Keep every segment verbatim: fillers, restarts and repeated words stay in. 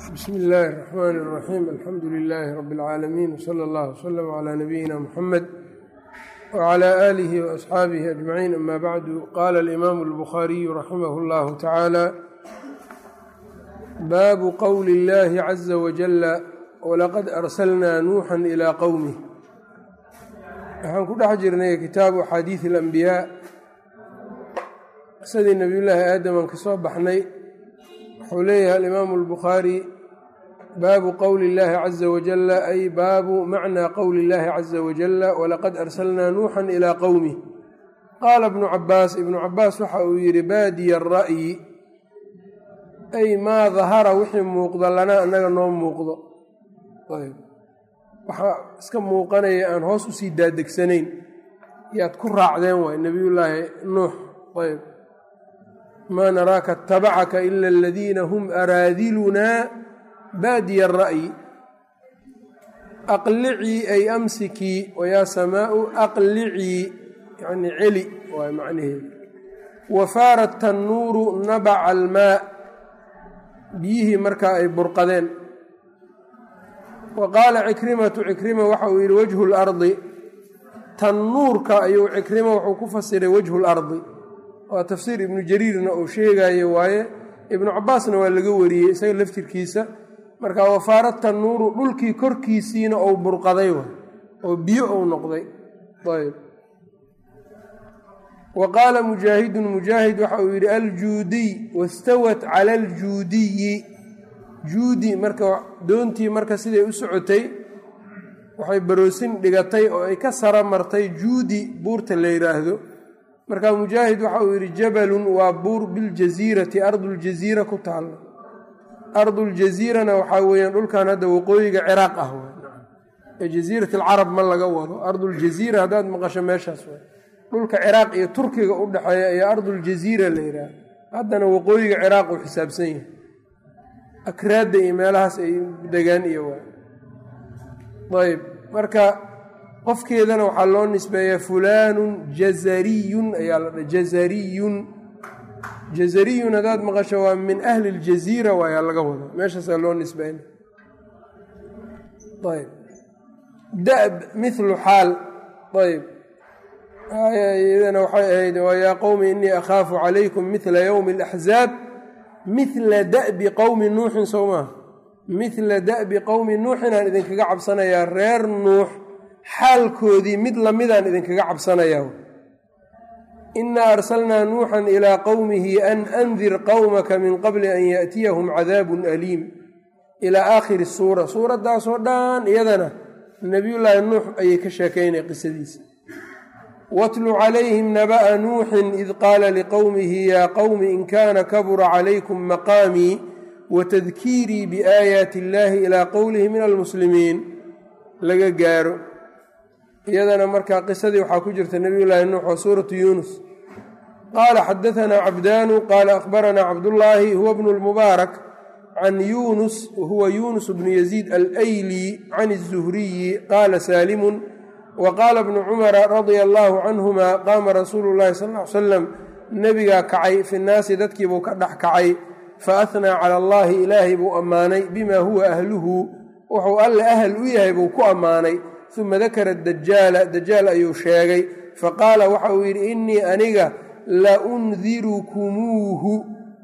bsmi illaahi الرaxmaan الraxiim alxamdu lilaahi rabi اlcaalamiin wsala allah wslm calaa nabiyina muxamed wcalaa aalihi waasxaabihi ajmaciin ama bacdu qaala alimaamu اlbukhaariyu raximah اllahu tacaala baabu qowli اllahi caza wajala walaqad arsalnaa nuuxan ilaa qowmih waxaan ku dhex jirnay kitaabu axaadiidi اlanbiyaa qisadii nebiyullaahi aadaman ka soo baxnay wuxuu leeyahay alimaamu albukhaari baabu qowli اllahi caza wajala ay baabu macnaa qowli اllahi caza wajala walaqad arsalnaa nuuxan ilaa qowmih qaala ibnu cabaas ibnu cabaas waxa uu yidhi baadiya ara'yi ay maa dahara wixii muuqda lanaa annaga noo muuqdo ayb waxaa iska muuqanaya aan hoos usii daadegsanayn yaad ku raacdeen waay nebiyullaahi nuux ayb maa naraaka اtabacaka ila aladiina hum araadilunaa baadiya ara'yi aqlicii ay amsikii wayaa samaau aqlicii yani celi waay macnaheedu wafaara tannuuru nabaca almaa biyihii markaa ay burqadeen wa qaala cikrimatu cikrima waxa uu yidhi wajhu lardi tannuurka ayuu cikrima wuxuu ku fasiray wajhu lardi waa tafsiir ibnu jariirna uu sheegayo waaye ibnu cabaasna waa laga wariyey isaga laftirkiisa marka wafaara tannuuru dhulkii korkiisiina ou burqaday waay oo biyo ou noqday ayb wa qaala mujaahidun mujaahid waxa uu yidhi aljuudiy wastawat cala aljuudiyi juudi marka doontii marka siday u socotay waxay baroosin dhigatay oo ay ka sara martay juudi buurta la yidhaahdo marka mujaahid waxa uu yidhi jabalun waa buur biljasiirati arduljasiira ku taalla arduljasiirana waxaa weeyaan dhulkan hadda waqooyiga ciraaq ah ee jasiirat alcarab ma laga wado arduljasiira haddaad maqasho meeshaas way dhulka ciraaq iyo turkiga u dhexeeya ayaa arduljasiira la yidhaaha haddana waqooyiga ciraaq uu xisaabsan yahay akraadda iyo meelahaas ay degaan iyo waa ayb marka qofkeedana waxaa loo nisbeeyaa fulaanun jazariyun ayaa la dha jazariyun jazariyun haddaad maqasho waa min ahli اljaziira waayaa laga wada meeshaasaa loo nisbeyna ayb da'b mithlu xaal ayb iyadana waxay ahayd yaa qowmi inii akhaafu calaykum mithla ywmi اlaxzaab mithla da'bi qowmi nuuxin sow maa mithla da'bi qowmi nuuxin aan idinkaga cabsanayaa reer nuux xaalkoodii mid lamidaan idinkaga cabsanayaa inaa arsalnaa nuuxan ilaa qowmihi an andir qowmaka min qabli an yaأtiyahum cadaabun aliim ilaa aakhiri suura suuraddaasoo dhan iyadana nebiyullaahi nuux ayay ka sheekaynay qisadiisa watlu calayhim naba'a nuuxin id qaala liqowmihi yaa qowmi in kaana kabura calaykum maqaamii watadkiirii biaayaati illaahi ilaa qowlihi min almuslimiin laga gaaro iyadana markaa qisadii waxaa ku jirta nebiyullaahi nuux oo suuratu yuunus qaala xadaanaa cabdaanu qaala akhbaranaa cabdullaahi huwa bnu lmubaarak can yuunus wahuwa yuunus bnu yaziid alayli can الzuhriyi qaala saalimun wa qaala bnu cumara radia allaahu canhuma qaama rasuulu llahi sal ly salam nebigaa kacay fi nnaasi dadkiibuu ka dhex kacay faahnaa cala allaahi ilaahay buu ammaanay bima huwa ahluhu wuxuu alle ahal u yahay buu ku ammaanay uma dakara dajaala dajaal ayuu sheegay faqaala waxa uu yidhi innii aniga la undirukumuuhu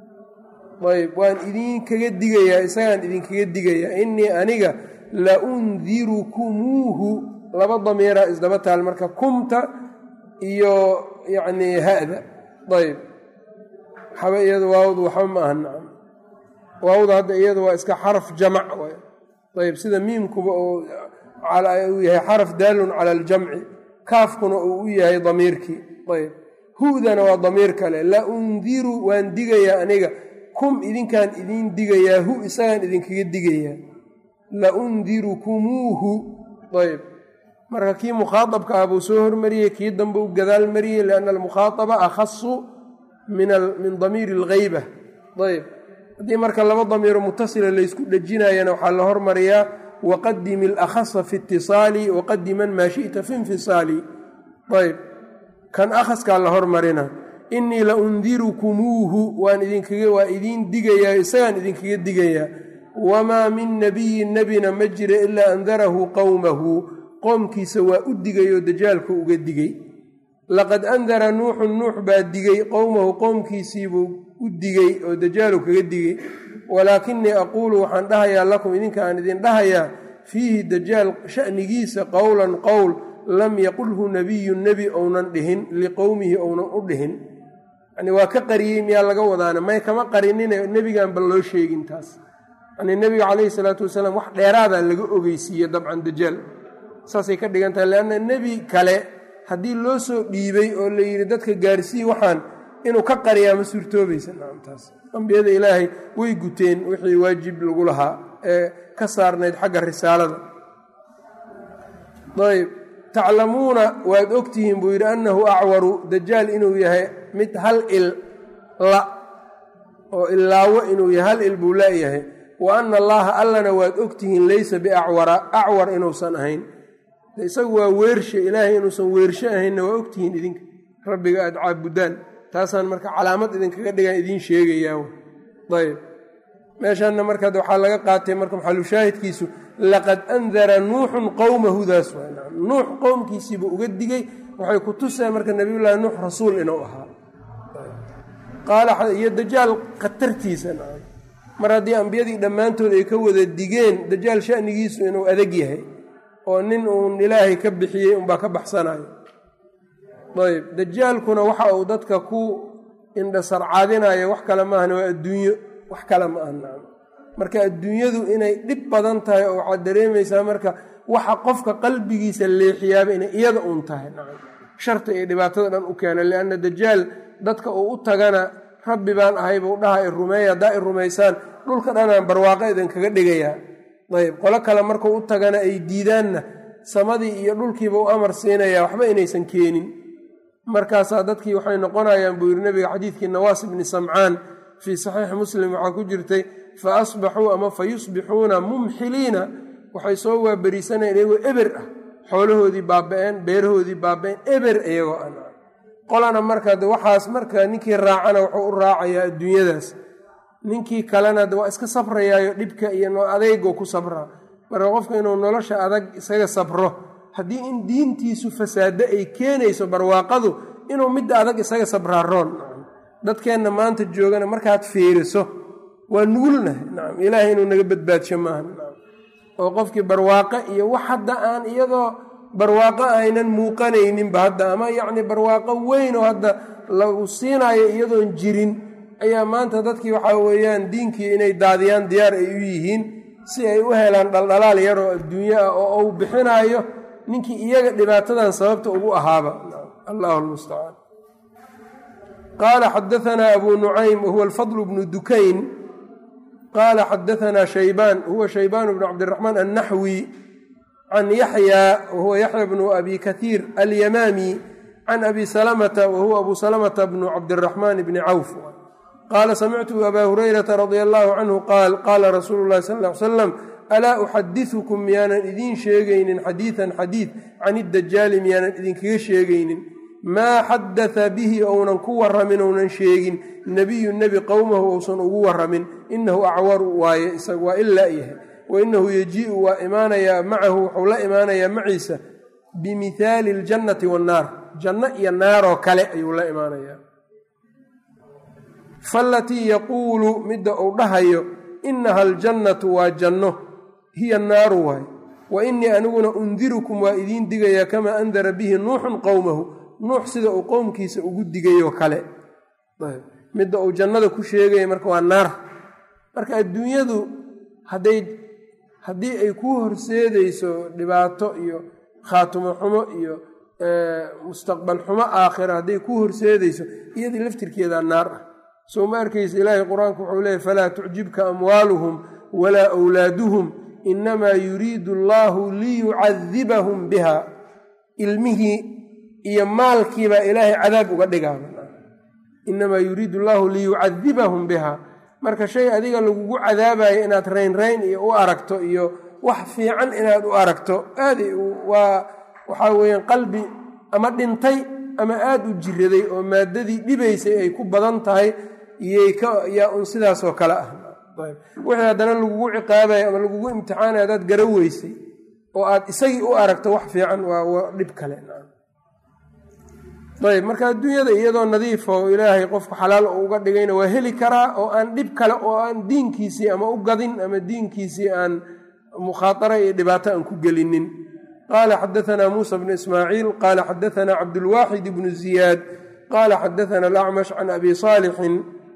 ayb waan idinkaga digayaa isagaan idinkaga digayaa innii aniga la undirukumuuhu laba damiiraa isdaba taal marka kumta iyo yacnii ha'da ayb waxaba iyadu waawdu waxba ma aha nacam waawda hadda iyadu waa iska xaraf jamac waay ayb sida miimkuba oo uu yahay xaraf daalun cala aljamci kaafkuna uu u yahay damiirkii ayb hu'dana waa damiir kale la undiru waan digayaa aniga kum idinkaan idiin digayaa hu isagaan idinkaga digayaa la undirukumuuhu ayb marka kii mukhaadabka ah buu soo hormariyey kii dambe u gadaal mariyey lianna almukhaadaba akhasu min damiiri alghayba ayb haddii marka laba damiiro mutasila laysku dhejinayana waxaa la hormariyaa waqadimi alakhasa fi itisaali waqadiman maa shi'ta fi infisaali ayb kan akhaskaa la hormarina innii la undirukumuuhu waan idinkaga waa idiin digayaa isagaan idinkaga digayaa wamaa min nabiyin nebina ma jira ilaa andarahu qowmahu qoomkiisa waa u digay oo dajaalku uga digay laqad andara nuuxun nuux baa digay qowmahu qowmkiisiibuu u digay oo dajaalu kaga digay walaakinii aquulu waxaan dhahayaa lakum idinka aan idin dhahayaa fiihi dajaal sha'nigiisa qowlan qowl lam yaqulhu nabiyun nebi ounan dhihin liqowmihi ounan u dhihin yani waa ka qariyey miyaa laga wadaana may kama qarinine nebigan ba loo sheegin taas yani nebiga calayhi salaatu wasalaam wax dheeraadaa laga ogeysiiye dabcan dajaal saasay ka dhigan tahay leanna nebi kale haddii loo soo dhiibay oo la yidhi dadka gaarsii waxaan inuu ka qariyaa ma suurtoobaysa taas ambiyada ilaahay way guteen wixii waajib lagu lahaa ee ka saarnayd xagga risaalada ayb taclamuuna waad ogtihiin buu yidhi annahu acwaru dajaal inuu yahay mid hal il la oo illaawo inuu yahay hal il buu laayahay wa anna allaaha allana waad ogtihiin laysa biacwara acwar inuusan ahayn isagu waa weershe ilaahay inuusan weershe ahaynna waa ogtihiin idinka rabbiga aad caabudaan taasaan marka calaamad idinkaga dhigaan idiin sheegayaa ayb meeshaanna marka waxaa laga qaatay marka maxalushaahidkiisu laqad andara nuuxun qowmahudaas nuux qowmkiisiiba uga digay waxay ku tuseen marka nabiyullaahi nuux rasuul inuu ahaa qaaliyo dajaal khatartiisa mar haddii ambiyadii dhammaantood ay ka wada digeen dajaal sha'nigiisu inuu adag yahay oo nin uun ilaahay ka bixiyey unbaa ka baxsanayo ayb dajaalkuna waxa uu dadka ku indhasarcaadinayo wax kale maahan waa adduunyo wax kale ma aha marka adduunyadu inay dhib badan tahay oo waxaad dareemaysaa marka waxa qofka qalbigiisa leexiyaaba inay iyada uun tahay sharta iyo dhibaatada dhan u keena lianna dajaal dadka uu u tagana rabbi baan ahay buu dhaha i rumeeya haddaa i rumaysaan dhulka dhanaan barwaaqo idinkaga dhigayaa ayb qolo kale markuu u tagana ay diidaanna samadii iyo dhulkiiba u amar siinayaa waxba inaysan keenin markaasaa dadkii waxay noqonayaan buu yidhi nabiga xadiidkii nawaas ibni samcaan fii saxiixi muslim waxaa ku jirtay fa asbaxuu ama fa yusbixuuna mumxiliina waxay soo waaberiisanayaan iyagoo eber ah xoolahoodii baaba-een beerahoodii baaba-een eber iyagoo an qolana marka de waxaas marka ninkii raacana wuxuu u raacayaa adduunyadaas ninkii kalena de waa iska sabrayaayo dhibka iyo no adeygo ku sabraa marka qofka inuu nolosha adag isaga sabro haddii in diintiisu fasaado ay keenayso barwaaqadu inuu midda adag isaga sabraa roon dadkeenna maanta joogana markaad fiiriso waa nugulnahay nacam ilaahay inuu naga badbaadsho maaha nacam oo qofkii barwaaqo iyo wax hadda aan iyadoo barwaaqo aynan muuqanayninba hadda ama yacni barwaaqo weyn oo hadda lagu siinayo iyadoon jirin ayaa maanta dadkii waxaa weeyaan diinkii inay daadiyaan diyaar ay u yihiin si ay u helaan dhaldhalaal yaroo adduunyo ah oo uu bixinaayo ninkii iyaga dhibaatadan sababta ugu ahaaba allahu lmustacaan qaala xadaanaa abu nucaym wahuwa alfadl bnu dukayn qaala xadaanaa shaybaan huwa shaybaan bnu cabdiraxmaan annaxwi can yaxya wahuwa yaxya bnu abi kaiir alyamaami can abi salamata wahuwa abu salamata bnu cabdiraxmaan bni cawf qaala samictu abaa hurayrata radia allahu canhu qaal qaala rasuulu llahi sal ly slam alaa uxadiثukum miyaanan idiin sheegaynin xadiiثan xadiiث can idajaali miyaanan idinkaga sheegaynin maa xadaثa bihi ounan ku waramin ounan sheegin nebiyu nebi qowmahu ousan ugu waramin inahu acwaru waaye isaga waa ilaa yahay wainahu yajii'u waa imaanayaa macahu wuxuu la imaanayaa maciisa bimihaali اljannati waannaar janno iyo naaroo kale ayuu la imaanayaa faalatii yaquulu midda uu dhahayo inaha aljannatu waa janno hiya naaru waay wa innii aniguna undirukum waa idiin digayaa kamaa andara bihi nuuxun qowmahu nuux sida uu qowmkiisa ugu digayoo kale midda uu jannada ku sheegaya marka waa naar marka adduunyadu hadday haddii ay kuu horseedayso dhibaato iyo khaatumo xumo iyo mustaqbal xumo aakhira hadday kuu horseedayso iyadii laftirkeedaa naar ah soo ma arkaysa ilaahay qur-aanku wuxuu leeyay falaa tucjibka amwaaluhum walaa wlaaduhum inamaa yuriidu allaahu liyucadibahum biha ilmihii iyo maalkiibaa ilaahay cadaab uga dhigaa inamaa yuriidu allaahu liyucadibahum biha marka shay adiga lagugu cadaabayo inaad raynrayn iyo u aragto iyo wax fiican inaad u aragto aad waa waxaa weeyaan qalbi ama dhintay ama aada u jiraday oo maadadii dhibaysay ay ku badan tahay iyay ka yaa un sidaasoo kale ah wixii haddana lagugu ciqaabayo ama lagugu imtixaanayo haddaad gara weysay oo aad isagii u aragto wax fiican waa dhib kale. ayb marka adduunyada iyadoo nadiifa oo ilaahay qofku xalaal uga dhigayna waa heli karaa oo aan dhib kale oo aan diinkiisii ama u gadin ama diinkiisii aan mukhaatara iyo dhibaato aan ku gelinin. qaala xadaanaa muusa bnu ismaaciil qaala xadaanaa cabdulwaaxid bnu ziyaad qaala xadaanaa alacmash can abi saalixin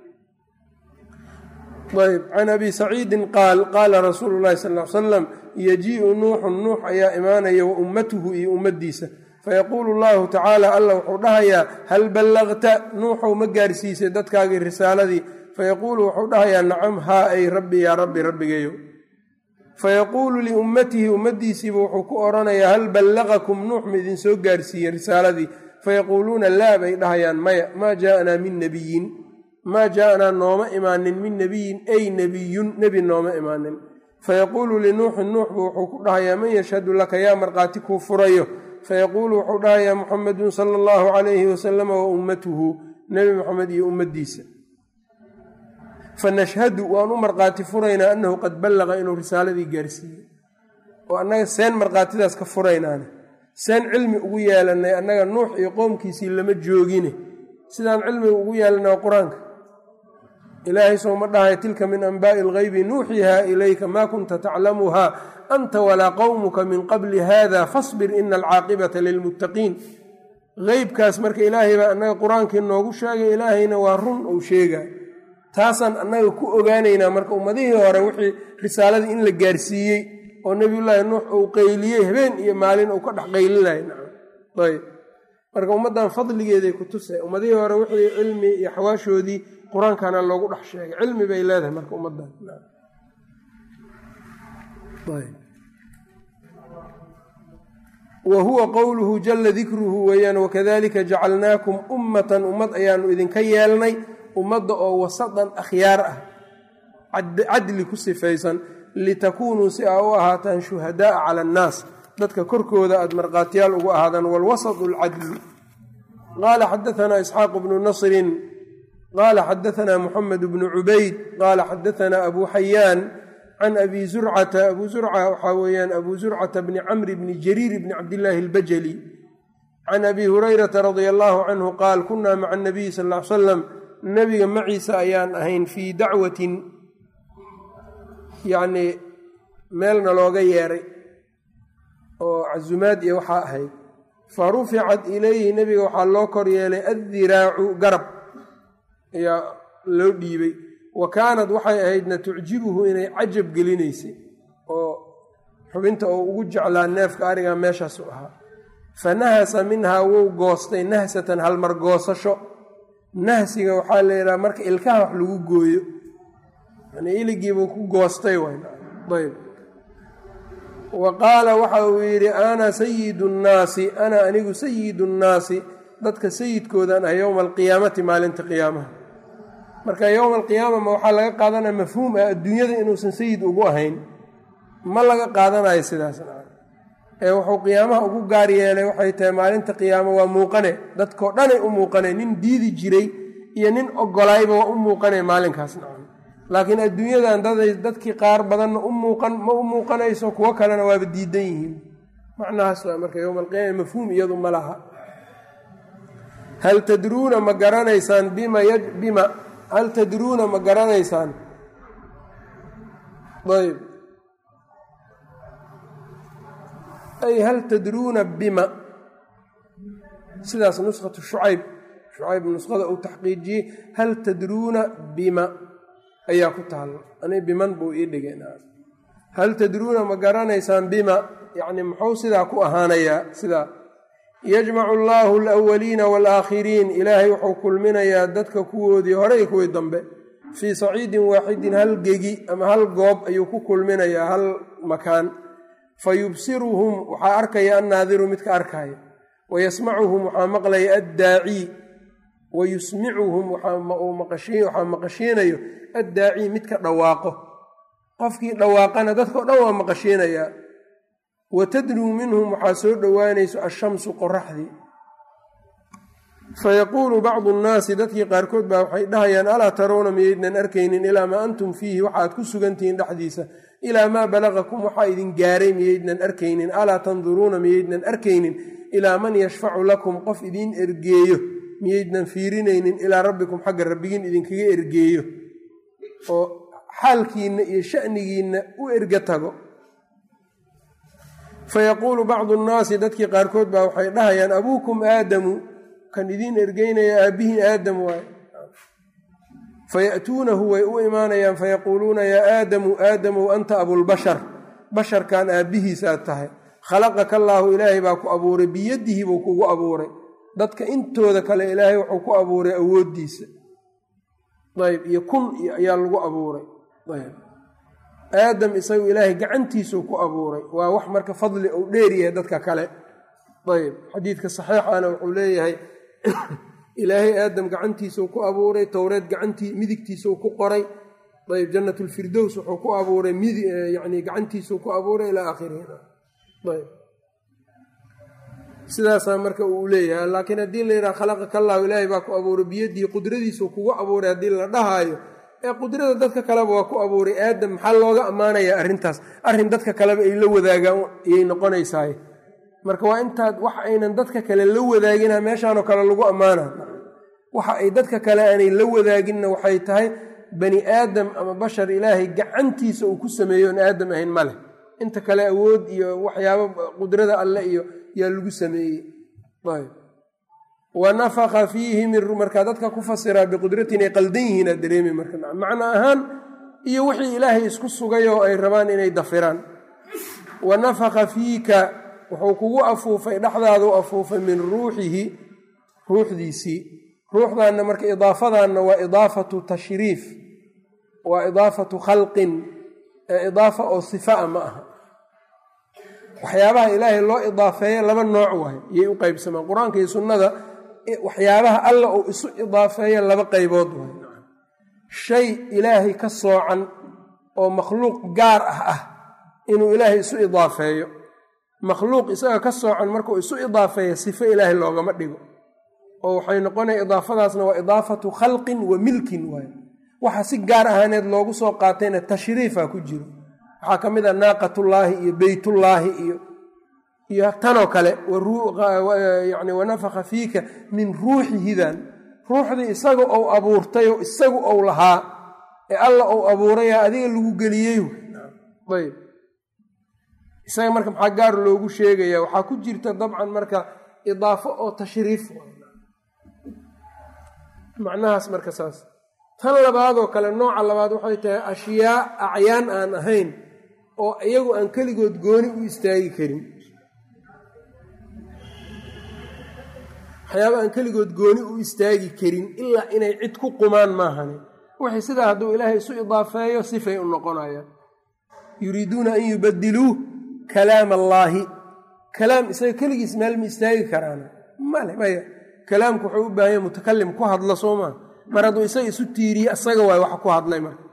ayb can abi saciidin qaal qaala rasuulu llahi sal l salam yajii'u nuuxun nuux ayaa imaanaya wa ummatuhu iyo ummaddiisa fayaquulu llahu tacaala alla wuxuu dhahayaa hal ballagta nuuxow ma gaarsiisay dadkaagii risaaladii fayaquulu wuxuu dhahayaa nacam haa ay rabbi yaa rabbi rabbigayo fayaquulu liummatihi ummaddiisiiba wuxuu ku odhanayaa hal ballagakum nuux ma idinsoo gaarsiiyey risaaladii fayaquuluuna laa bay dhahayaan maya maa jaaanaa min nebiyin maa jaaanaa nooma imaanin min nebiyin ay nebiyun nebi nooma imaanin fayaquulu linuuxin nuuxbu wuxuu ku dhahayaa man yashhadu laka yaa markhaati kuu furayo fayaquulu wuxuu dhahayaa muxamedun sala allahu calayhi wasalama wa ummatuhu nebi moxamed iyo ummaddiisa fanashhadu waan u markhaati furaynaa annahu qad ballaqa inuu risaaladii gaarsiiyey oo annaga seen markhaatidaas ka furaynaane seen cilmi ugu yeelanay annaga nuux iyo qoomkiisii lama joogine sidaan cilmiga ugu yeelanay waa qur-aanka ilaahay sooma dhahay tilka min anbaa'i alghaybi nuuxihaa ilayka maa kunta taclamuhaa anta walaa qowmuka min qabli hada fasbir ina alcaaqibata lilmuttaqiin qeybkaas marka ilaahay baa annaga qur-aankii noogu sheegay ilaahayna waa run uu sheegaa taasaan annaga ku ogaanaynaa marka ummadihii hore wixii risaaladii in la gaarsiiyey oo nebiyullaahi nuux uu qayliyey habeen iyo maalin uu ka dhex qaylinay ayb marka ummaddan fadligeeday ku tusay ummadihii hore wixii cilmi iyo xawaashoodii qur-aankana loogu dhex sheegay cilmi bay leedahay marka ummaddan wa huwa qowluhu jalla dikruhu weeyaan wakadalika jacalnaakum ummatan ummad ayaanu idinka yeelnay ummadda oo wasadan akhyaar ah cadli ku sifaysan litakuunuu si aa u ahaataan shuhadaaa cala annaas dadka korkooda aad markhaatiyaal ugu ahaadaan walwasatu alcadlu qaala xadaanaa isxaaq bnu nasrin qaala xadaanaa muxamed bnu cubayd qaala xadaanaa abu xayaan can abi zurcata abu zurca waxaa weeyaan abu zurcata bni camri bni jariir bni cabdillaahi albajali can abi hurayrata radia allaahu canhu qaal kunaa maca anabiyi sal ll ly salam nebiga maciisa ayaan ahayn fii dacwatin yacnii meelna looga yeeray oo casumaad iyo waxaa ahayd fa ruficat ilayhi nebiga waxaa loo kor yeelay addiraacu garab ayaa loo dhiibay wa kaanad waxay ahaydna tucjibuhu inay cajab gelinaysay oo xubinta oo ugu jeclaa neefka ariga meeshaasu ahaa fa nahasa minhaa wou goostay nahsatan halmar goosasho nahsiga waxaa la yidhaha marka ilkaha wax lagu gooyo yani iligiibuu ku goostay ayb wa qaala waxa uu yidhi ana sayidu nnaasi ana anigu sayidu nnaasi dadka sayidkoodaan ah yowma alqiyaamati maalinta qiyaamaha marka yowma alqiyaama ma waxaa laga qaadanaya mafhuum ah adduunyada inuusan sayid ugu ahayn ma laga qaadanayo sidaas ee wuxuu qiyaamaha ugu gaar yeelay waxay tahay maalinta qiyaamo waa muuqane dadkao dhanay u muuqane nin diidi jiray iyo nin ogolayba waa u muuqane maalinkaas nacam laakiin adduunyadan daday dadkii qaar badanna u muuqan ma u muuqanayso kuwo kalena waaba diidan yihiin macnahaas waa marka yowma alqiyaama mafhuum iyadu ma laha hal tadruuna ma garanaysaan bima bima hal tadruuna ma garanaysaan ayb ay hal tadruuna bima sidaas nuskhatu shucayb shucayb nuskhada uu taxqiijiyey hal tadruuna bima ayaa ku taalo ani biman buu ii dhigay hal tadruuna ma garanaysaan bima yacni muxuu sidaa ku ahaanayaa sidaa yajmacu allaahu alawaliina waalaakhiriin ilaahay wuxuu kulminayaa dadka kuwoodii hore iyo kuwii dambe fii saciidin waaxidin hal gegi ama hal goob ayuu ku kulminayaa hal makaan fayubsiruhum waxaa arkaya annaadiru midka arkaya wayasmacuhum waxaa maqlaya addaaci wayusmicuhum waxaa maqashiinayo addaaci midka dhawaaqo qofkii dhawaaqana dadkao dhan waa maqashiinayaa watadnuu minhum waxaa soo dhowaanayso ashamsu qoraxdii fayaquulu bacdu nnaasi dadkii qaarkood baa waxay dhahayaan alaa tarawna miyaydnan arkaynin ilaa maa antum fiihi waxaad ku sugantihiin dhexdiisa ilaa maa balagakum waxaa idin gaaray miyaydnan arkaynin alaa tanduruuna miyaydnan arkaynin ilaa man yashfacu lakum qof idiin ergeeyo miyaydnan fiirinaynin ilaa rabbikum xagga rabbigiin idinkaga ergeeyo oo xaalkiinna iyo sha'nigiinna u erga tago fayaquulu bacdu nnaasi dadkii qaarkood baa waxay dhahayaan abuukum aadamu kan idiin ergeynaya aabbihiin aadam waaye faya'tuunahu way u imaanayaan fayaquuluuna yaa aadamu aadamow anta abulbashar basharkan aabbihiisaad tahay khalaqaka allaahu ilaahay baa ku abuuray biyadihi buu kugu abuuray dadka intooda kale ilaahay wuxuu ku abuuray awooddiisa ayb iyo kun ayaa lagu abuuray ayb aadam isagu ilaahay gacantiisuu ku abuuray waa wax marka fadli uu dheer yahay dadka kale ayb xadiidka saxiixana wuxuu leeyahay ilaahay aadam gacantiisuu ku abuuray towreed gacantii midigtiisuu ku qoray ayb jannatulfirdows wuxuu ku abuuray mid yani gacantiisuu ku abuuray ilaa aakhirihi ayb sidaasaa marka uu leeyahay laakiin haddii la yidhaha khalaqaka allaahu ilaahay baa ku abuuray biyadii qudradiisuu kugu abuuray haddii la dhahaayo ee qudrada dadka kaleba waa ku abuuray aadam maxaa looga ammaanayaa arrintaas arrin dadka kaleba ay la wadaagaan ayay noqonaysaay marka waa intaad wax aynan dadka kale la wadaagina meeshaanoo kale lagu ammaana waxa ay dadka kale aanay la wadaaginna waxay tahay bani aadam ama bashar ilaahay gacantiisa uu ku sameeyo on aadam ahayn ma leh inta kale awood iyo waxyaabo qudrada alle iyo yaa lagu sameeyey ayb wa nafaka fiihi min markaa dadka ku fasiraa biqudrati inay qaldan yihiin aad dareemi marka macno ahaan iyo wixii ilaahay isku sugay oo ay rabaan inay dafiraan wa nafaka fiika wuxuu kugu afuufay dhexdaadu afuufay min ruuxihi ruuxdiisii ruuxdaanna marka idaafadaanna waa idaafatu tashriif waa idaafatu khalqin ee idaafa oo sifaa ma aha waxyaabaha ilaahay loo idaafeeyo laba nooc waay iyay u qaybsamaan qur-aanka iyo sunnada waxyaabaha alla uu isu idaafeeyo laba qaybood waay shay ilaahay ka soocan oo makhluuq gaar ah ah inuu ilaahay isu idaafeeyo makhluuq isaga ka soocan markuu isu idaafeeyo sifo ilaahay loogama dhigo oo waxay noqonaya idaafadaasna waa idaafatu khalqin wa milkin waay waxa si gaar ahaaneed loogu soo qaatayna tashriifa ku jiro waxaa ka mid a naaqatullaahi iyo beytullaahi iyo iyo tanoo kale yani wanafaka fiika min ruuxihidan ruuxdii isaga ou abuurtayoo isagu ou lahaa ee alla ou abuuraya adiga lagu geliyey ayb isaga marka maxaa gaar loogu sheegaya waxaa ku jirta dabcan marka idaafo oo tashriif macnahaas marka saas tan labaadoo kale nooca labaad waxay tahay ashyaa acyaan aan ahayn oo iyagu aan keligood gooni u istaagi karin waxyaaba aan keligood gooni u istaagi karin ilaa inay cid ku qumaan maahane wixii sidaa hadduu ilaahay isu idaafeeyo sifay u noqonayaan yuriiduuna an yubadiluu kalaam allaahi kalaam isaga keligiis meel ma istaagi karaan male maya kalaamku wuxuu u baahanya mutakalim ku hadla soo maa mar hadduu isaga isu tiiriye isaga waay wax ku hadlay marka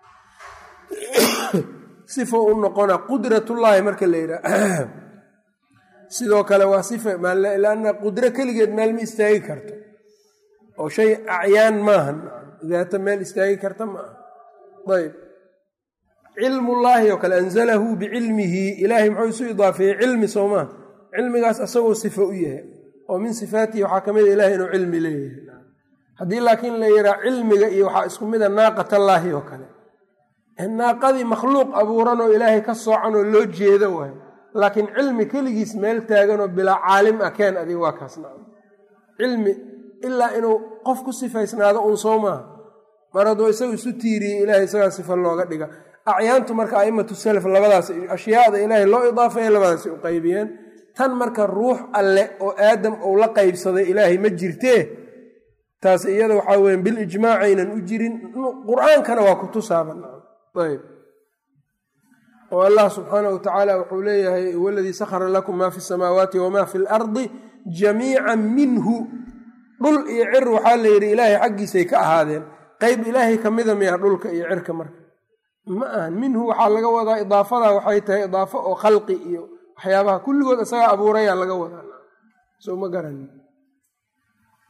sifo u noqona qudratullaahi marka la yidhaha sidoo kale waa sifa lanna qudro keligeed meel ma istaagi karto oo shay acyaan maahan daata meel istaagi karta ma aha ayb cilmullaahi oo kale anzalahu bicilmihi ilaahay muxuu isu idaafeeyey cilmi soo maa cilmigaas asagoo sifo u yahay oo min sifaatihi waxaa ka mid a ilahay inuu cilmi leeyahay haddii laakiin la yidhaha cilmiga iyo waxaa isku mida naaqatallaahi oo kale naaqadii makhluuq abuuranoo ilaahay ka soocan oo loo jeedo waayo laakiin cilmi keligiis meel taaganoo bilaa caalim ah keen adiga waa kaas naca cilmi ilaa inuu qof ku sifaysnaado uun soo maaha mar hadduu isagu isu tiiriyey ilaahay isagaa sifa looga dhiga acyaantu marka a'immatu salaf labadaas ashyaada ilaahay loo idaafeeya labadaasay u qaybiyeen tan marka ruux alle oo aadam uu la qaybsaday ilaahay ma jirtee taas iyada waxaa weya bilijmaac aynan u jirin qur-aankana waa ku tusaaban ayb oo allah subxaana wa tacaala wuxuu leeyahay waladii sakhara lakum maa fi samaawaati wamaa fi lardi jamiican minhu dhul iyo cir waxaa la yidhi ilaahay xaggiisay ka ahaadeen qeyb ilaahay ka mida miya dhulka iyo cirka marka ma ahan minhu waxaa laga wadaa idaafadaa waxay tahay idaafo oo khalqi iyo waxyaabaha kulligood isagaa abuurayaa laga wadaa soo ma garanin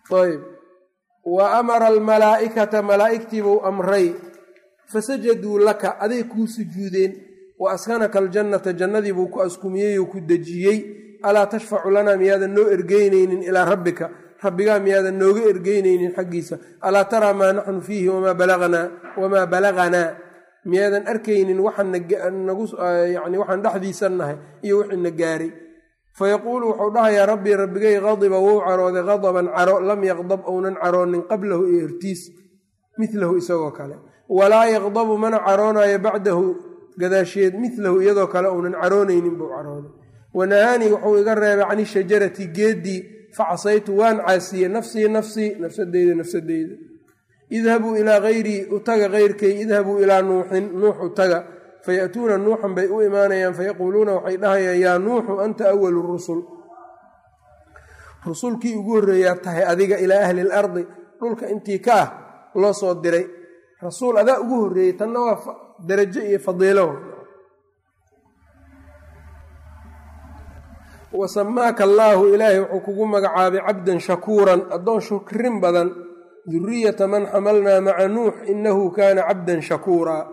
ayb wa amara almalaa'ikata malaa'igtii buu amray fasajaduu laka aday kuu sujuudeen wa askanaka aljannata jannadii buu ku askumiyey oo ku dejiyey alaa tashfacu lanaa miyaadan noo ergeynaynin ilaa rabbika rabbigaa miyaadan nooga ergeynaynin xaggiisa alaa taraa maa naxnu fiihi wamaa balaganaa wamaa balaganaa miyaadan arkaynin waxaannaguyani waxaan dhexdiisa nahay iyo wixiina gaaray fayaquulu wuxuu dhahayaa rabbii rabbigay qadiba wou carooday qadaban caro lam yaqdab ounan caroonin qablahu iyo hortiis milahu isagoo kale walaa yaqdabu mana caroonayo bacdahu gadaasheed milahu iyadoo kale ounan caroonaynin buu carooday wanahaanii wuxuu iga reebay cani shajarati geeddii facasaytu waan caasiyey nafsii nafsii nafsadeyda nafsadeyda idhabuu ilaa hayrii utaga kayrkay idhabuu ilaa nuuxin nuux utaga faya'tuuna nuuxan bay u imaanayaan fayaquuluuna waxay dhahayaan yaa nuuxu anta awalu rusul rusulkii ugu horreeyaa tahay adiga ilaa ahli ilardi dhulka intii ka ah loo soo diray rasuul adaa ugu horreeyey tanna waa darajo iyo fadiilo wasamaaka allaahu ilaahay wuxuu kugu magacaabay cabdan shakuuran addoon shukrin badan duriyata man xamalnaa maca nuux inahu kaana cabdan shakuuraa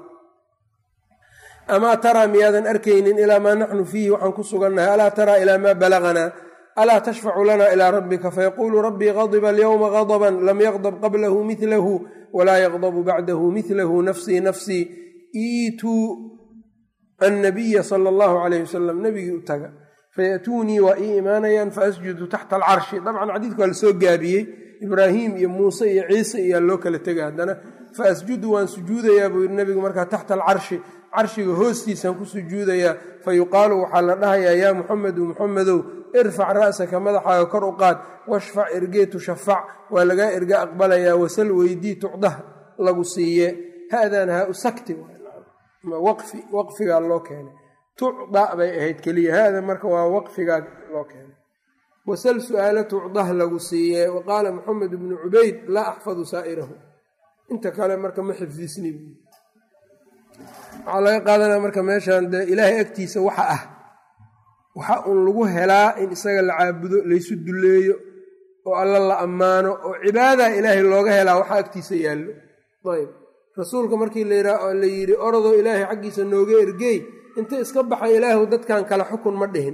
amaa taraa miyaadan arkaynin ilaa maa naxnu fiihi waxaan ku sugannahay alaa taraa ilaa maa balaganaa alaa tashfacu lanaa ilaa rabbika fayaquulu rabbii qadiba alyowma qadaban lam yaqdab qablahu milahu walaa yaqdabu bacdahu milahu nafsii nafsii iituu annabiya sala allahu calayh wasalam nebigii u taga faya'tuunii waa ii imaanayaan faasjudu taxta alcarshi dabcan xadiidku waa la soo gaabiyey ibraahiim iyo muuse iyo ciise iyaa loo kala tegay haddana faasjudu waan sujuudayaa buu yidhi nebigu markaa taxta alcarshi carshiga hoostiisaan ku sujuudayaa fa yuqaalu waxaa la dhahayaa yaa muxamedu muxamedow irfac ra'saka madaxaaga kor u qaad washfac ergee tushafac waa lagaa erga aqbalayaa wasal weydii tucdah lagu siiye haadaan haa u sakti waqfi waqfigaa loo keenay tucda bay ahayd keliya haada marka waa waqfigaa loo keenay wasal su-aalo tucdah lagu siiye wa qaala maxamed bnu cubayd laa axfadu saa'irahu inta kale marka ma xifdisni waxaa laga qaadanaya marka meeshaan dee ilaahay agtiisa waxa ah waxa uun lagu helaa in isaga la caabudo laysu dulleeyo oo alla la ammaano oo cibaadaha ilaahay looga helaa waxa agtiisa yaallo ayb rasuulka markii la yidhi orodoo ilaahay xaggiisa nooga ergeey inta iska baxay ilaahu dadkan kale xukun ma dhihin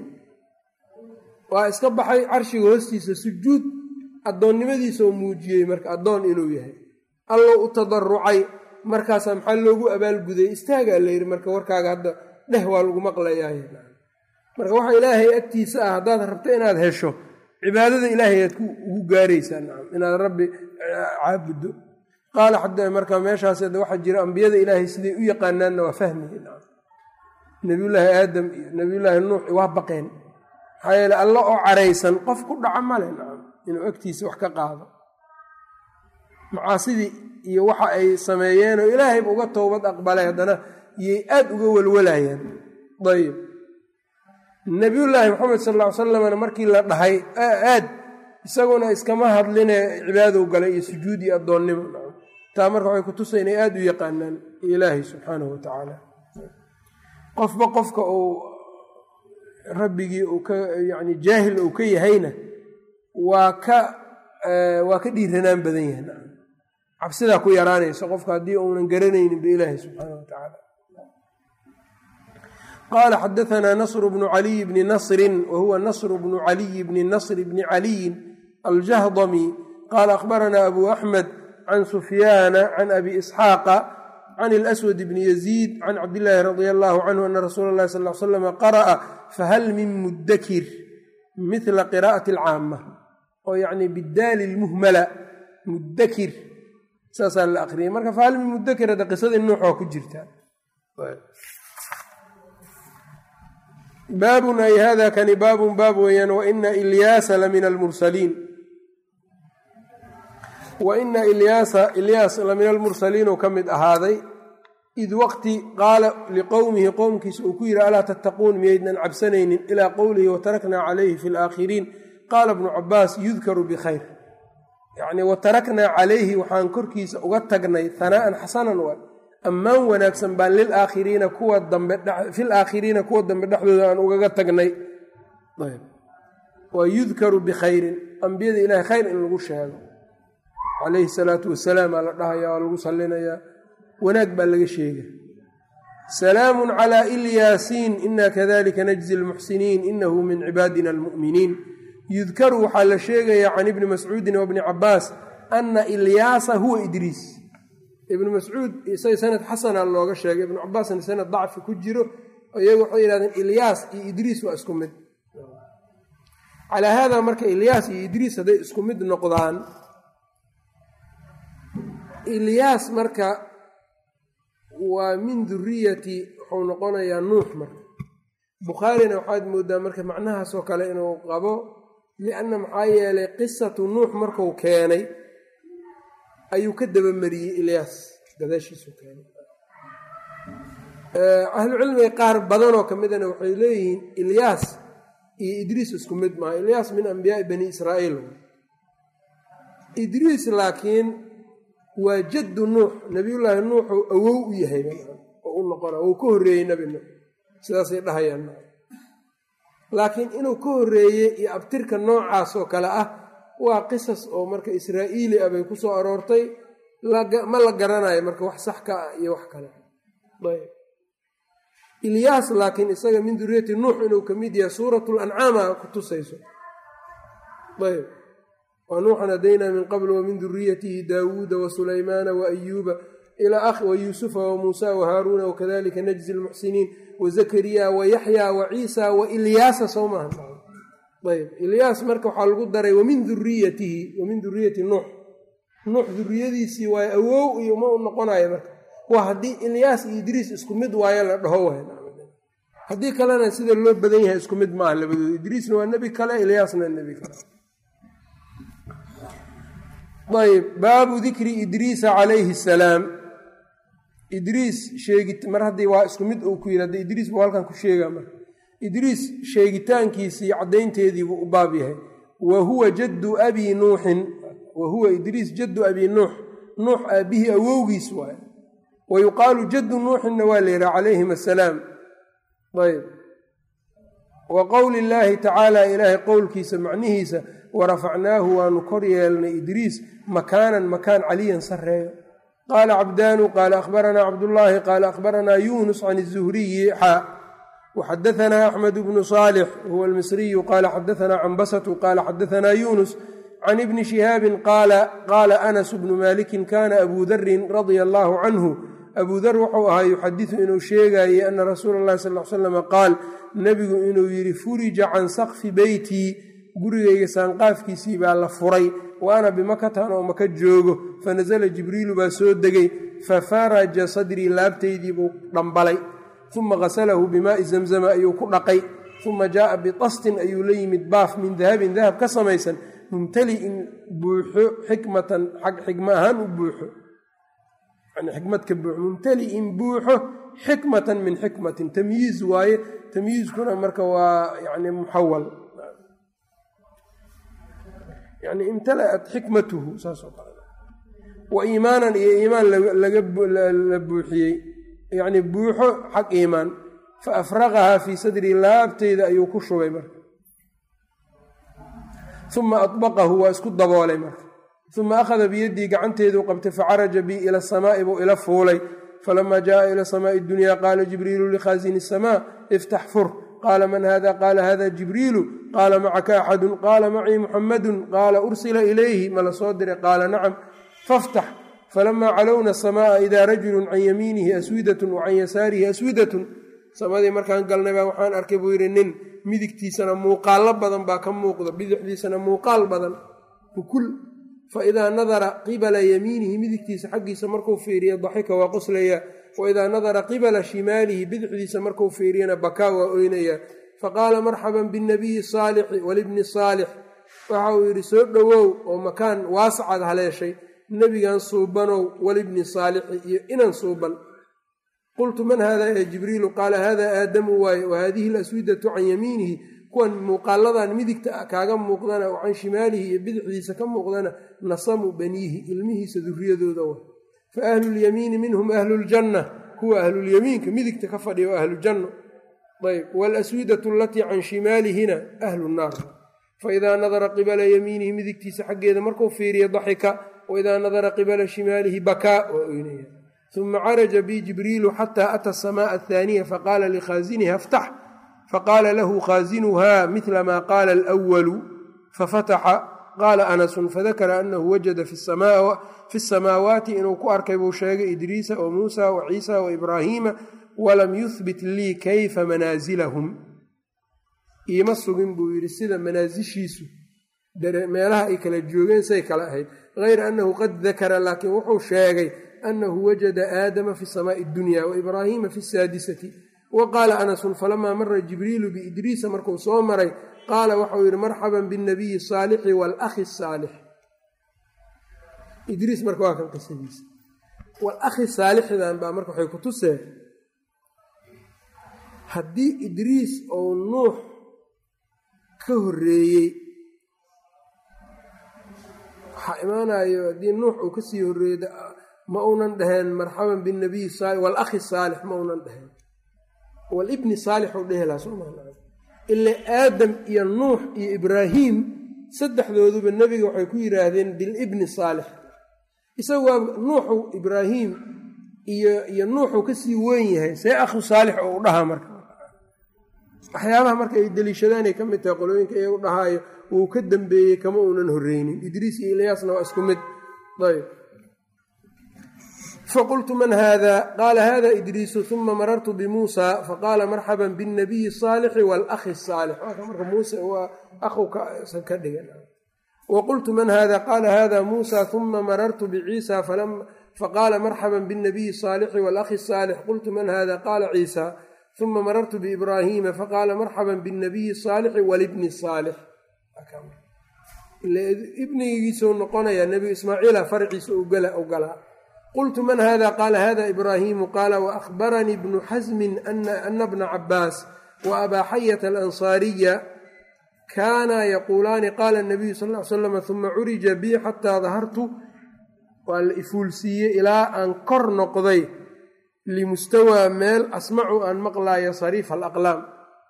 waa iska baxay carshiga hoostiisa sujuud addoonnimadiisa oo muujiyey marka addoon inuu yahay allou u tadarucay markaasaa maxaa loogu abaalguday istaagaa la yidhi marka warkaaga hadda dheh waa lagu maqlayaay marka waxa ilaahay agtiisa ah haddaad rabto inaad hesho cibaadada ilaahay aad ugu gaaraysaa nacam inaad rabbi caabuddo qaala xada marka meeshaas waxaa jira ambiyada ilaahay siday u yaqaanaanna waa fahmiye nacam nebiyullaahi aadam iyo nebiyullaahi nuux waa baqeen maxaa yeele alla oo caraysan qof ku dhaca male nacam inuu agtiisa wax ka qaado macaasidii iyo waxa ay sameeyeen oo ilaahayba uga towbad aqbalay haddana yay aad uga welwalayaan ayib nebiyullaahi maxamed sal ll ly salamna markii la dhahay aad isaguna iskama hadline cibaadow galay iyo sujuud iyo addoonnimo taa marka waxay kutusay inay aad u yaqaanaan ilaahay subxaanahu wa tacaala qofba qofka uu rabbigii uu ka yani jaahil uu ka yahayna waa ka waa ka dhiiranaan badan yahay nacam cabsidaa ku yaraanaysa qofka haddii uunan garanaynin biilaahi subxaanahu wa tacaala qaala xadaanaa nasru bnu caliy bni nasrin wa huwa nasru bnu caliy bni nasr bni caliyin aljahdami qaala akhbaranaa abu axmed can sufyaana can abi isxaaqa can اlأswad bni yaziid can cabdillaahi radia allahu canhu ana rasuula اllahi sal l slam qara'a fahal min mudakir mila qiraa'ati alcaama oo yacni bidaali lmuhmala mudakir saasaa la aqriyay marka fahal min mudakir hadda qisadii nuux waa ku jirtaa baabun ay hada kani baabun baab weeyaan waina ilyaasa lamin almursaliin wa ina ilyaasa ilyaas lamina almursaliin uu ka mid ahaaday id waqti qaala liqowmihi qowmkiisa uu ku yidhi alaa tattaquun miyaydnan cabsanaynin ilaa qowlihi wataraknaa calayhi fi laakhiriin qaala bnu cabaas yudkaru bikhayr yacnii wataraknaa calayhi waxaan korkiisa uga tagnay hanaa'an xasanan waa ammaan wanaagsan baan lilaakhiriina kuwa dambe fil aakhiriina kuwa dambe dhexdooda aan ugaga tagnay waa yudkaru bikhayrin ambiyada ilahay khayr in lagu sheego calayhi salaatu wasalaam aa la dhahayaa waa lagu sallinayaa wanaag baa laga sheega salaamun calaa ilyaasiin ina kadalika najzi lmuxsiniin inahu min cibaadina almu'miniin yudkaru waxaa la sheegayaa can ibni mascuudin wabni cabaas ana ilyaasa huwa idriis ibnu mascuud isaga sanad xasana looga sheegay ibnu cabaasna sanad dacfi ku jiro iyagu waxay yidhahdeen ilyaas iyo idriis waa isku mid calaa haadaa marka ilyaas iyo idriis hadday isku mid noqdaan ilyaas marka waa min duriyati wuxuu noqonayaa nuux marka bukhaarina waxaad moodaa marka macnahaasoo kale inuu qabo lianna maxaa yeelay qisatu nuux marku keenay ayuu ka dabamariyey ilyaas gadaashiisuu keenay ahlucilmiga qaar badanoo ka midana waxay leeyihiin ilyaas iyo idriis isku mid maaha ilyaas min ambiyaai bani israa'iil idriis laakiin waa jaddu nuux nabiyullaahi nuuxuu awow u yahay oo u noqona wuu ka horreeyey nebi nuux sidaasay dhahayaan laakiin inuu ka horreeyey iyo abtirka noocaas oo kale ah waa qisas oo marka israa'iili ah bay ku soo aroortay ma la garanayo marka wax sax ka ah iyo wax kale ayb ilyaas laakiin isaga min duriyati nuux inuu ka mid yahay suuratul ancaama ku tusayso ayb wa nuuxan hadaynaa min qabl wa min duriyatihi daawuuda wa sulaymaana wa ayuuba ilaa wa yuusufa wa muusa wa haaruuna wakadalika najzi lmuxsiniin wa zakariya wa yaxya wa ciisa wa ilyaasa soo maaha ayb ilyaas marka waxaa lagu daray wamin duriyatihi wamin duriyati nuux nuux duriyadiisii waayo awow iyo ma u noqonayo marka waa haddii ilyaas iyo idriis isku mid waayo la dhaho waay haddii kalena sida loo badan yahay isku mid maaha labadooda idriisna waa nebi kale ilyaasna nebi kale ayb baabu dikri idriisa calayhi salaam idriis sheegit mar haddii waa isku mid uu ku yidhi hadda idriis buu halkan ku sheegaa marka idriis sheegitaankiisii caddaynteediibuu u baab yahay wa huwa jaddu abii nuuxin wa huwa idriis jaddu abii nuux nuux aabbihii awowgiis waaye wa yuqaalu jaddu nuuxinna waa la yidhaha calayhim assalaam ayb wa qowli illaahi tacaala ilaahay qowlkiisa macnihiisa warafacnaahu waanu kor yeelnay idriis makaanan makaan caliyan sarreeyo qaala cabdaanu qaala akhbaranaa cabdullaahi qaala akhbaranaa yuunus can izuhriyi xaa waxadaanaa axmed bnu saalix huwa almisriyu qaala xadaanaa cambasatu qaala xadaanaa yuunus can ibni shihaabin qaala qaala anas bnu maalikin kaana abuu darin radia allaahu canhu abuu dar wuxuu ahaa yuxadisu inuu sheegaayey ana rasuula allahi sal l salam qaal nebigu inuu yidhi furija can sakfi beytii gurigayga saanqaafkiisii baa la furay wa ana bimakatan oo maka joogo fanasala jibriilu baa soo degay fafaraja sadrii laabtaydii buu dhambalay uma ghasalahu bimaai zamzama ayuu ku dhaqay uma jaaa bitastin ayuu la yimid baaf min dahabin dahab ka samaysan mumtali'in buuxo xikmatan xag xigma ahaan u buuxo xikmad ka buuxo mumtali'in buuxo xikmatan min xikmatin tamyiiz waaye tamyiizkuna marka waa yani muxawal yani imtala'at xikmatuhu saasoo kale wa iimaanan iyo iimaan la buuxiyey yacni buuxo xag iimaan fa afraqahaa fii sadrii laabteyda ayuu ku shubay marka uma adbaqahu waa isku daboolay marka uma akhada biyaddii gacanteeduu qabtay facaraja bii ila asamaa'i buu ila fuulay falamaa jaءa ila samaa'i اdunyaa qaala jibriilu likhaasini الsamaa iftax fur qaala man hada qaala hada jibriilu qaala macaka axadu qaala macii muxamadu qaala ursila ilayhi ma la soo diray qaala nacam faftax falamaa calowna asamaa'a idaa rajulu can yamiinihi aswidatun wa can yasaarihi aswidatun samadii markaan galnay baa waxaan arkay buu yidhi nin midigtiisana muuqaallo badan baa ka muuqda bidixdiisana muuqaal badan ukul fa idaa nadara qibala yamiinihi midigtiisa xaggiisa markuu fiiriya daxika waa qoslaya wa idaa nadara qibala shimaalihi bidixdiisa markuu fiiriyana bakaa waa oynaya faqaala marxaban binnabiyi saalixi walibni saalix waxa uu yidhi soo dhowow oo makaan waasacaad haleeshay nebigan suubanow walibni saalixi iyo inan suuban qultu man hada ya jibriilu qaala hada aadamu waaye wa haadihi alaswidatu can yamiinihi kuwan muuqaaladan midigta kaaga muuqdana oo can shimaalihi iyo bidixdiisa ka muuqdana nasamu baniihi ilmihiisa duriyadooda wa fa ahlulyamiini minhum ahluljanna kuwa ahlulyamiinka midigta ka fadhiya waa ahlujanno ayb waalaswidatu alatii can shimaalihina ahlu nnaar fa idaa nadara qibala yamiinihi midigtiisa xaggeeda markuu fiiriya daxika waidaa nadara qibala shimaalihi bakaa waa oynaya uma caraja bi jibriilu xataa ata asamaaءa aلthaaniya faqaala likhaasiniha aftax faqaala lahu khaasinuha midla maa qaala alأwalu fafataxa qaala anasun fadakara anahu wajada fi الsamaawaati inuu ku arkay buu sheegay idriisa wa muusa wa ciisa wa ibraahiima walam yuhbit lii kayfa manaasilahum iima sugin buu yidhi sida manaasishiisu meelaha ay kala joogeen say kala ahayd hayra annahu qad dakara laakiin wuxuu sheegay annahu wajada aadama fi samaa'i اdunya wa ibraahiima fi saadisati wa qaala anasun falamaa mara jibriilu biidriisa markuu soo maray qaala waxau yidhi marxaban biاnabiyi saalixi waalakhi saalix idriis marka waa kan qisadiisa walakhi saalixdan baa marka waxay ku tuseen haddii idriis ou nuux ka horreeyey waxaa imaanayo haddii nuux uu ka sii horreeyey ma uunan dhaheen marxaban binabiyi saalix walakhi saalix ma uunan dhaheen walibni saalix u dhehelaa sooma ila aadam iyo nuux iyo ibraahiim saddexdooduba nebiga waxay ku yidhaahdeen bilibni saalix isaga waa nuuxu ibraahiim iyo iyo nuuxu ka sii weyn yahay see akhu saalix oo u dhahaa marka waxyaabaha marka ay deliishadaanay ka mid tahay qolooyinka iyagu dhahaayo wuu ka dambeeyey kama uunan horreynin idriis iyo ilyaasna waa isku mid ayb faqultu man haada qaala hada idriisu uma marartu bimuusa faqaala marxaban biاnabiyi الsaalixi wاlakhi الsaalix marka muuse waa akhu ka dhigan waqultu man hada qaala hada muusa uma marartu biciisa faqaala marxaban biاnabiyi الsaalixi wاlakhi الsaalix qultu man hada qaala ciisa uma marartu biibraahiima faqaala marxaban biاnabiyi الsaalixi walibni الsaalix ibnigiisuu noqonayaa nebi ismaaciila farciisa u galaa qultu man hada qaala hada ibraahiimu qaala waأkhbaranii bnu xasmin ana bna cabaas wa abaa xayata alansaariya kaanaa yaquulaani qaala nabiyu sal l slam uma curija bii xataa dahartu waa la ifuulsiiyey ilaa aan kor noqday limustawaa meel asmacu aan maqlaayo sariifa alaqlaam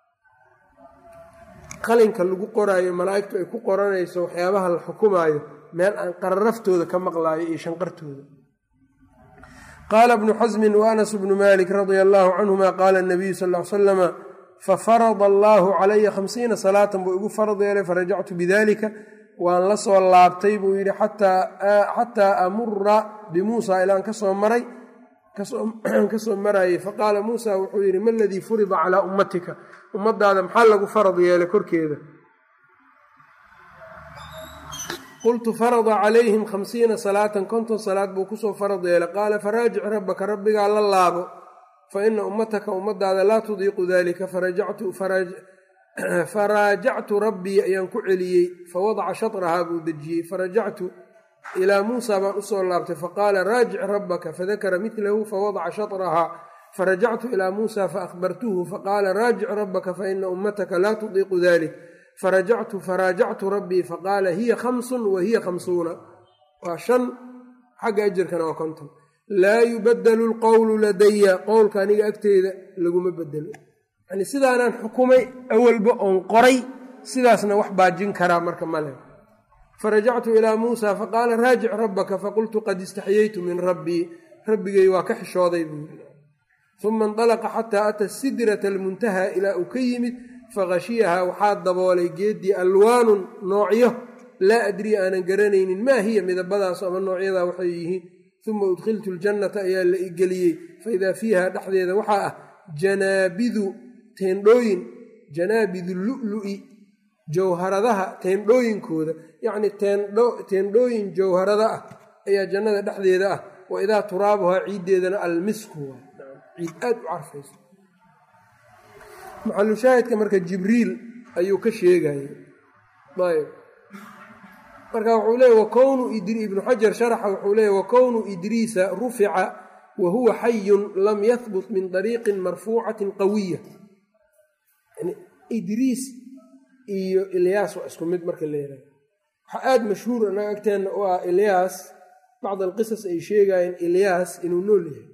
qalinka lagu qoraayo malaa'igtu ay ku qoranayso waxyaabaha la xukumaayo meel aan qararaftooda ka maqlaayo iyo shanqartooda qaala bnu xasmin wa anas bnu malik radia allaahu canhuma qaala nabiyu sal l salama fafarada allaahu calaya khamsiina salaatan buu igu farad yeelay farajactu bidalika waan la soo laabtay buu yidhi xataa amura bimuusa ilaan kasoo maray kasoo marayay faqaala muusa wuxuu yidhi ma aladii furida calaa ummatika ummadaada maxaa lagu farad yeelay korkeeda qultu farada calayhim khamsiina salaatan konton salaad buu kusoo farad yeelay qaala faraajic rabbaka rabbigaa la laabo fa ina ummataka ummadaada laa tudiiqu dalika faraajactu rabbii ayaan ku celiyey fawadaca shatrahaa buu dejiyey farajactu ilaa muusa baan usoo laabtay faqaala raajic rabbaka fadakara midlahu fawadaca shatrahaa farajactu ilaa muusa faahbartuhu faqaala raajic rabbaka faina ummataka laa tudiiqu dalik farajactu faraajactu rabbii faqaala hiya khamsun wa hiya khamsuuna waa shan xagga ajirkana waa konton laa yubadalu lqowlu ladaya qowlka aniga agteeda laguma bedelo yani sidaanaan xukumay awalba oon qoray sidaasna wax baajin karaa marka male farajactu ilaa muusa faqaala raajic rabbaka faqultu qad istaxyaytu min rabbii rabbigay waa ka xishooday buu uma indalaqa xataa ata sidrata almuntahaa ilaa uu ka yimid fakhashiyahaa waxaa daboolay geeddii alwaanun noocyo laa adrii aanan garanaynin maa hiya midabadaas ama noocyadaa waxay yihiin uma udkhiltu ljannata ayaa la igeliyey faidaa fiiha dhexdeeda waxaa ah janaabidu teendhooyin janaabidu lu'lu'i jawharadaha teendhooyinkooda yacni teendhooyin jawharada ah ayaa jannada dhexdeeda ah wa idaa turaabuhaa ciiddeedana almisku ciid aad u carfayso maxalushaahidka marka jibriil ayuu ka sheegayay ayb marka wuxuu leeya wakownu ibnu xajar sharaxa wuxuu leeya wakownu idriisa rufica wa huwa xayun lam yahbut min dariiqin marfuucatin qawiya yani idriis iyo ilyaas waa isku mid marka leedahay waxaa aada mashhuur anaga agteenna u ah ilyaas bacd alqisas ay sheegayeen ilyaas inuu nool yahay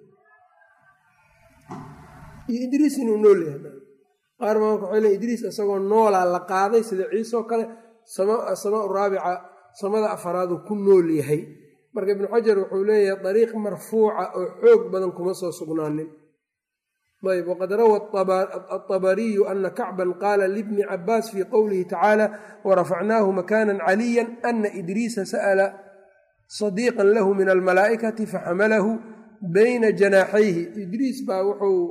iyo idriis inuu nool yahay qaar maanka waxay leeyn idriis isagoo noolaa la qaaday sida ciise oo kale samaa raabica samada afaraaduu ku nool yahay marka ibnu xajar wuxuu leeyahay dariiq marfuuca oo xoog badan kuma soo sugnaanin. ayb waqad rawa aلطabariyu ana kacban qaala libni cabaas fii qowlihi tacaala warafacnaahu makana caliya ana idriisa sa'la sadiiqa lahu min almalaa'ikati faxamalahu bayna janaaxayhi. idriis baa wuxuu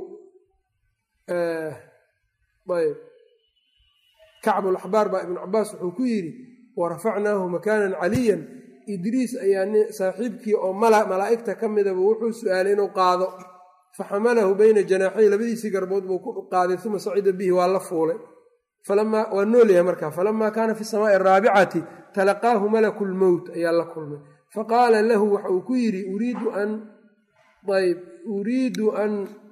ayb kacbulaxbaar baa ibnu cabaas wuxuu ku yidhi warafacnaahu makaanan caliyan, idriis ayaa saaxiibkii oo malaa'igta ka midaba wuxuu su-aalay inuu qaado, faxamalahu bayna janaaxayhi labadiisii garbood buu ku qaaday uma sacida bihi waa la fuulay, waa noolyahay markaa. falamaa kaana fi samaa'i araabicati talaqaahu malaku lmowt ayaa la kulmay faqaala lahu waxa uu ku yidhi uriidu an ayb uriidu an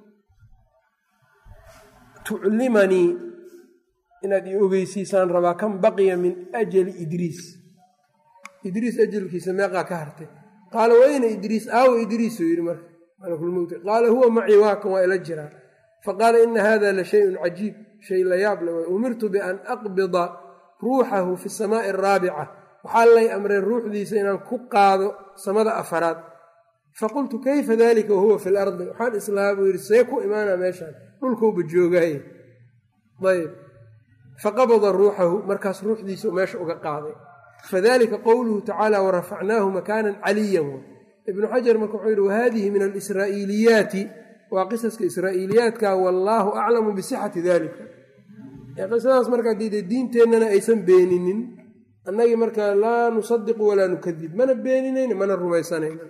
tuclimanii inaad ii ogeysiisaan rabaa kan baqiya min ajali idriis, idriis ajalkiisa meeqaa ka hartay. qaala wayna idriis aawo idriisuu yidhi marka malakulmowt. qaala huwa macii waakan waa ila jiraa. faqaala ina hada la shayun cajiib, shay la yaab le way. umirtu bian aqbida ruuxahu fi samaa'i araabica, waxaa lay amray ruuxdiisa inaan ku qaado samada afaraad. faqultu kayfa dalika wahuwa fi lardi, waxaan islahaa buu yidhi see ku imaanaa meeshaan dhulkouba joogaaye. ayb faqabada ruuxahu, markaas ruuxdiisa meesha uga qaaday. fadalika qowluhu tacaala warafacnaahu makaanan caliyan. ibnu xajar marka wuxuu yidhi wahadihi min alisraa'iiliyaati, waa qisaska israa'iiliyaadka, wallaahu aclamu bisixati dalika. qisadaas marka haddii dee diinteennana aysan beeninin, annagii marka laa nusadiqu walaa nukadib, mana beeninayna mana rumaysanayna.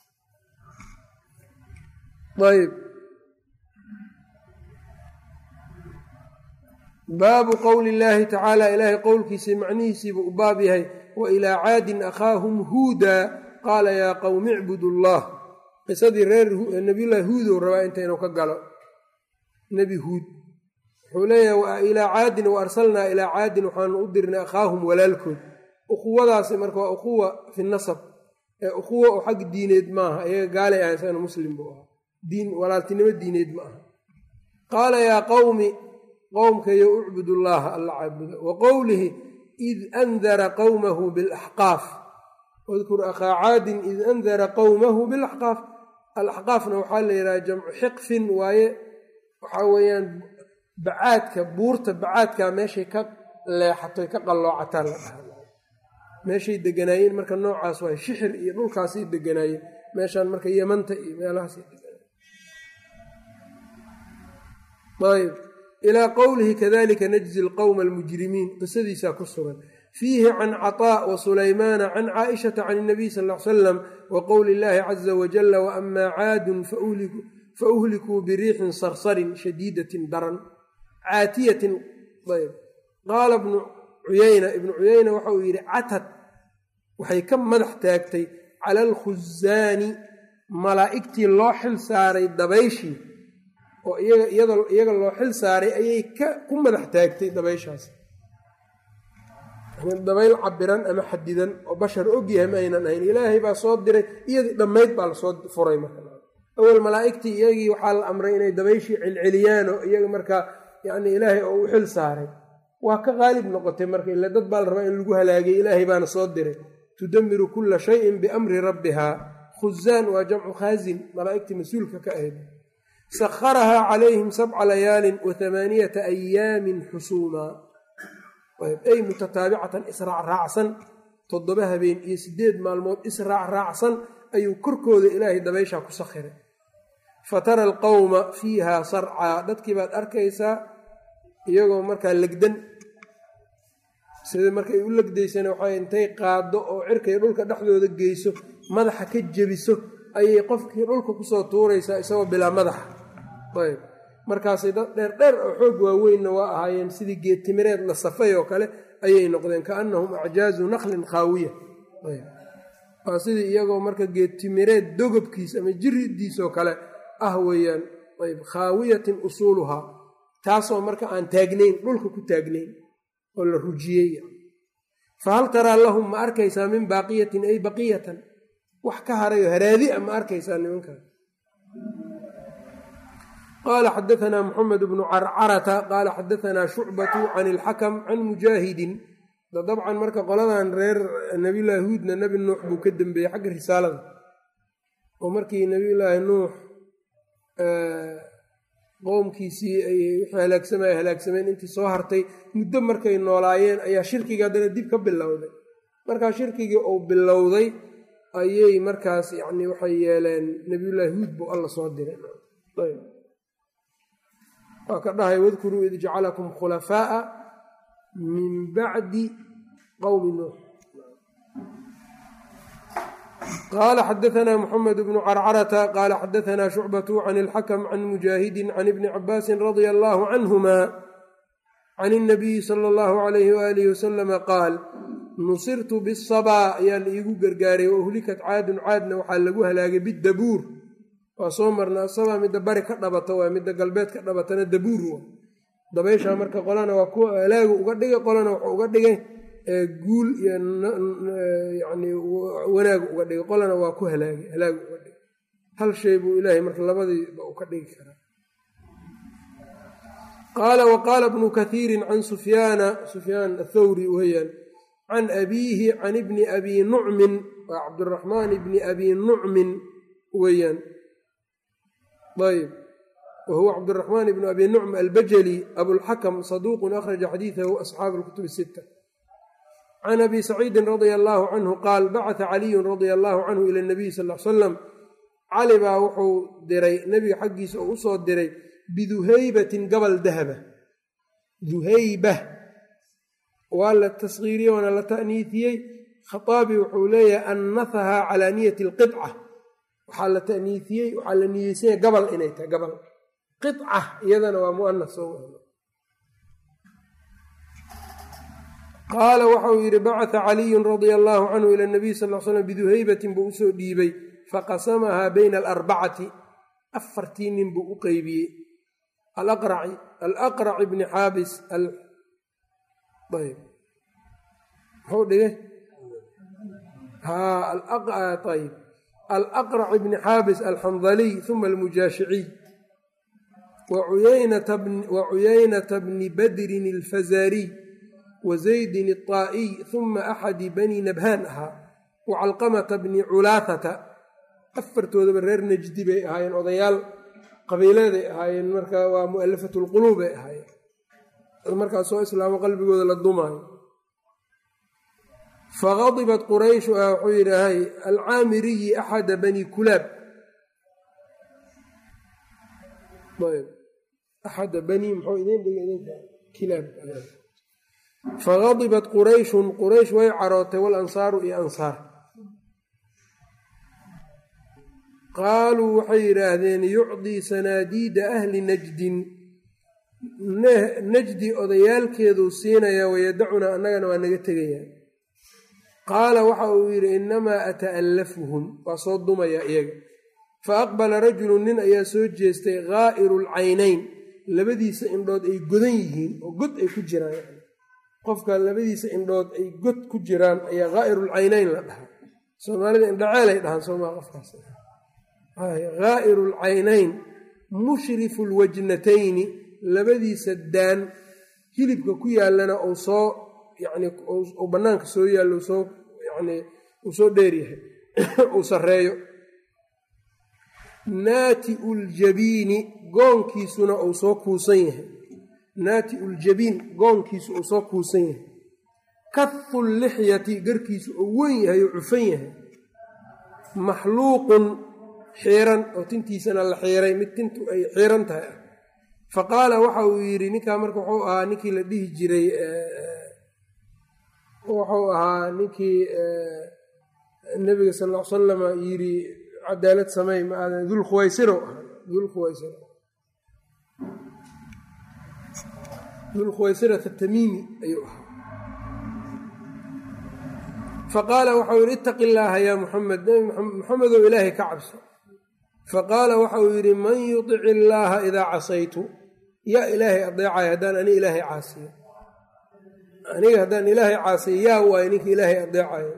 ayb baabu qowli illaahi tacaala, ilaahay qowlkiisii macnihiisiibuu u baab yahay. wa ilaa caadin akhaahum huuda qaala yaa qowmi icbudu llah. qisadii reer nabiyullaahi huudow rabaa inta inuu ka galo. nebi huud wuxuu leeyahay wa ilaa caadin wa arsalnaa ilaa caadin, waxaanu u dirnay akhaahum walaalkood. ukhuwadaasi marka waa ukhuwa fi nasab, ee ukhuwa oo xag diineed maaha, iyaga gaalay ahay, isagana muslim buu ahaa, diin walaaltinimo diineed ma aha. qaala yaa qowmi, qowmkayo ucbudu llaha alla caabuda. wa qowlihi id andara qowmahu bilaxqaaf, udkur akhaa caadin id andara qowmahu bilaxqaaf. alaxqaafna waxaa la yidhaha jamcu xiqfin waaye, waxaa weeyaan bacaadka, buurta bacaadkaa meeshay ka leexatoy ka qalloocataa la dhaha, meeshay deganaayeen marka noocaas waay, shixir iyo dhulkaasay deganaayeen, meeshaan marka yamanta iyo meelahaasay deganaayeen. ayb ilaa qowlihi kadalika najzi lqowma almujrimiin, qisadiisaa ku sugan. fiihi can caطaa wa sulaymaana can caaishata can اnabiy sal l salam wa qowli illaahi caza wajala waamaa caadun fauhlikuu biriixin sarsarin shadiidatin daran caatiyatin. ayb qaala ibnu cuyayna, ibnu cuyayna waxa uu yidhi catad waxay ka madax taagtay cala alkhuzaani, malaa'igtii loo xil saaray dabayshii oo iyaga loo xil saaray ayay ku madax taagtay dabayshaas. dabayl cabiran ama xadidan oo bashar ogyahay ma aynan ahayn, ilaahay baa soo diray, iyadii dhammayd baa lasoo furay. marka awal malaa'igtii iyagii waxaa la amray inay dabayshii celceliyaan oo iyaga markaa yacni ilaahay oo u xil saaray, waa ka qaalib noqotay. marka ila dad baa la rabaa in lagu halaagay, ilaahay baana soo diray. tudamiru kulla shayin biamri rabbihaa. khuzaan waa jamcu khaazin, malaa'igtii mas-uulka ka ahayd. sakharahaa calayhim sabca layaalin wa hamaaniyata ayaamin xusuumaa, ay mutataabicatan israac raacsan, toddoba habeen iyo sideed maalmood israac raacsan ayuu korkooda ilaahay dabayshaa ku sakhiray. fatara alqowma fiihaa sarcaa, dadkii baad arkaysaa iyagoo markaa legdan, sida markay u legdaysana waxay intay qaaddo oo cirkay dhulka dhexdooda geyso, madaxa ka jebiso, ayay qofkii dhulka kusoo tuuraysaa isagoo bilaa madaxa. ayb markaasay dad dheer dheer oo xoog waaweynna waa ahaayeen, sidii geed timireed la safay oo kale ayay noqdeen, kaannahum acjaazu naklin khaawiya. waa sidii iyagoo marka geed timireed dogobkiis ama jiridiisoo kale ah weeyaan. ayb khaawiyatin usuuluhaa, taasoo marka aan taagnayn, dhulka ku taagnayn oo la rujiyey. fahal taraa lahum ma arkaysaa min baaqiyatin ay baqiyatan, wax ka harayo haraadi a ma arkaysaa nimankaas. qaala xadaanaa muxamed bnu carcarata qaala xadaanaa shucbatu can ilxakam can mujaahidin dabcan marka qoladan reer nebiyullaahi huudna nebi nuux buu ka dembeeyey xagga risaalada oo markii nebiyullaahi nuux qowmkiisii ay wixii halaagsamaya halaagsameen intii soo hartay muddo markay noolaayeen ayaa shirkigii haddana dib ka bilowday markaa shirkigii uu bilowday ayay markaas yacni waxay yeeleen nebiyullaahi huud buu alla soo diray waa ka dhahay wadkuruu id jacalakum khulafaa'a min bacdi qowmi nuux qaala xadaanaa muxamed bnu carcarata qaala xadaanaa shucbatu can ilxakm can mujaahidin can ibni cabaasin radia allaahu canhuma can اnabiyi sala allahu alayhi waalihi wasalama qaal nusirtu bisabaa ayaa la iigu gargaaray wauhlikat caadun caadna waxaa lagu halaagay bidabuur waa soo marna asabaa midda bari ka dhabata waa midda galbeed ka dhabatana dabuur wa dabayshaa marka qolana waa kuwa halaagu uga dhigay qolana wuxuu uga dhigay guul iyo yani wanaagu uga dhigay qolana waa ku halaagay halaagu uga dhigay hal shay buu ilaahay marka labadiiba u ka dhigi karaa qaala waqaala bnu kathiirin can sufyaana sufyaan athawri weyaan can abiihi can ibni abi nucmin waa cabdiraxmaan ibni abi nucmin weeyaan ayb wahuwa cabdiraxmaan ibnu abi nucm albajali abulxakm saduuqun akhraja xadiidahu asxaabu alkutub sita can abi saciidin radia allaahu canhu qaal bacata caliyun radia allaahu canhu ila nabiy sal l salam cali baa wuxuu diray nebiga xaggiisa oo usoo diray biduhaybatin gabal dahaba duhayba waa la tasgiiriyey waana la ta'niisiyey khaaabi wuxuu leeyahay annahahaa calaa niyati alqidca waxaa la ta'niisiyey waxaa la niyeysanya gabal inay tahay gabal qica iyadana waa mu'anas soo qaala waxauu yidhi bacata caliyun radia allaahu canhu ila nabiy sal l slam biduhaybatin buu usoo dhiibay faqasamahaa bayna alarbacati afartii nin buu u qeybiyey alaqraci alaqrac ibni xaabis ayb muxuu dhigay ayb alaqrac ibni xaabis alxandaliy uma almujaashiciy wa cuyaynata bni badrin alfazariy wa zaydin alطaa'iy uma axadi bani nabhaan ahaa wa calqamata bni culaahata afartoodaba reer najdi bay ahaayeen odayaal qabiiladay ahaayeen marka waa mu'alafatu lquluub bay ahaayeen markaas soo islaamo qalbigooda la dumaayo fagadibat qurayshu ah wuxuu yidhaahay alcaamiriyi axada bani kulaab axada bani muxuu idin dhigay kilaab fagadibat qurayshun quraysh way carootay walansaaru iyo ansaar qaaluu waxay yidhaahdeen yucdii sanaadiida ahli najdin najdi odayaalkeeduu siinayaa wayadacunaa annagana waa naga tegayaa qaala waxa uu yidhi innamaa ata'allafuhum waa soo dumayaa iyaga fa aqbala rajulun nin ayaa soo jeestay gaa'iru lcaynayn labadiisa indhood ay godan yihiin oo god ay ku jiraan qofka labadiisa indhood ay god ku jiraan ayaa ghaa'irulcaynayn la dhahaa soomaalida indhaceelay dhahaan soomaa qofkaas gaa'iru lcaynayn mushrifu lwajnatayni labadiisa daan hilibka ku yaallana uu soo yani uu bannaanka soo yaallo soo yani uu soo dheeryahay uu sarreeyo naati'u ljabiini goonkiisuna uu soo kuusan yahay naati'u ljabiin goonkiisu uu soo kuusan yahay kafu lixyati garkiisu uu weyn yahay oo cufan yahay maxluuqun xiiran oo tintiisana la xiiray mid tintu ay xiiran tahay ah fa qaala waxa uu yidhi ninkaa marka wuxuu ahaa ninkii la dhihi jiray wuxuu ahaa ninkii nebiga sal l salam yidhi cadaalad samey ma aadan dulkhuwaysiro ahaa dulkhuwaysir dulkhuwaysirata tamiimi ayuu ahaa faqaala waxau yidhi ittaqi illaaha yaa muxamed muxamedow ilaahay ka cabso faqaala waxa uu yidhi man yutic illaaha idaa casaytu yaa ilaahay adeecaya haddaan ani ilaahay caasiyo aniga haddaan ilaahay caasiyo yaa waayo ninka ilaahay adeecayo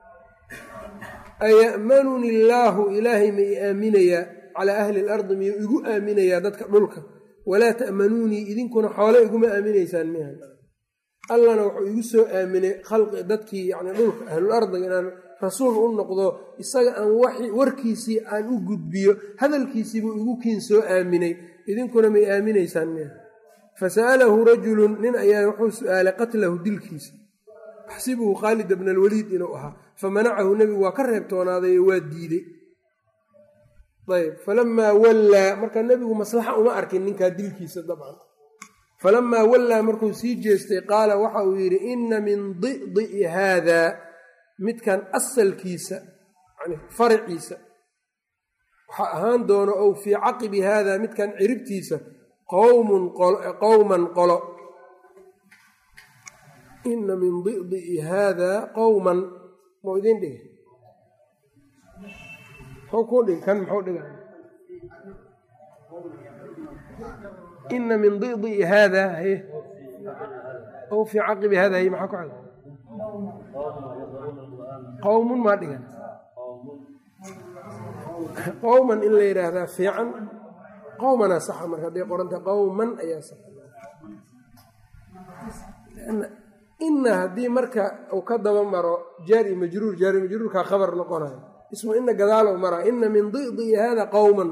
aya'manuni illaahu ilaahay ma i aaminayaa calaa ahli ilardi miyuu igu aaminayaa dadka dhulka walaa ta'manuunii idinkuna xoole iguma aaminaysaan mihan allana wuxuu igu soo aaminay khalqi dadkii yani dhulka ahlul ardiga inaan rasuul u noqdo isaga aan warkiisii aan u gudbiyo hadalkiisiibuu igu kiin soo aaminay idinkuna may aaminaysaan miya fasa'alahu rajulun nin ayaa wuxuu su-aalay qatlahu dilkiisa axsibuhu khaalid bna alwaliid inuu ahaa famanacahu nebigu waa ka reebtoonaaday oo waa diiday ayb falamaa wallaa marka nebigu maslaxa uma arkin ninkaa dilkiisa dabcan falamaa wallaa markuu sii jeestay qaala waxa uu yidhi inna min di'di'i haadaa midkan asalkiisa yani faraciisa waxaa ahaan doono ow fii caqibi haadaa midkan ciribtiisa qowmun qowman qolo inna min di'di'i haadaa qowman mau idin dhigi muxuu kuu dhig kan muxuu dhiga ina min di'di'i haadaa haye ow fii caqibi haadaa haye maxaa ku cad qowmun maa dhigan qowman in la yidhaahdaa fiican qowmanaa saxa marka hadday qoranta qowman ayaa saxa ina haddii marka uu ka daba maro jaari majruur jaari majruurkaa khabar noqonayo ismu ina gadaalow maraa ina min di'di'i haadaa qowman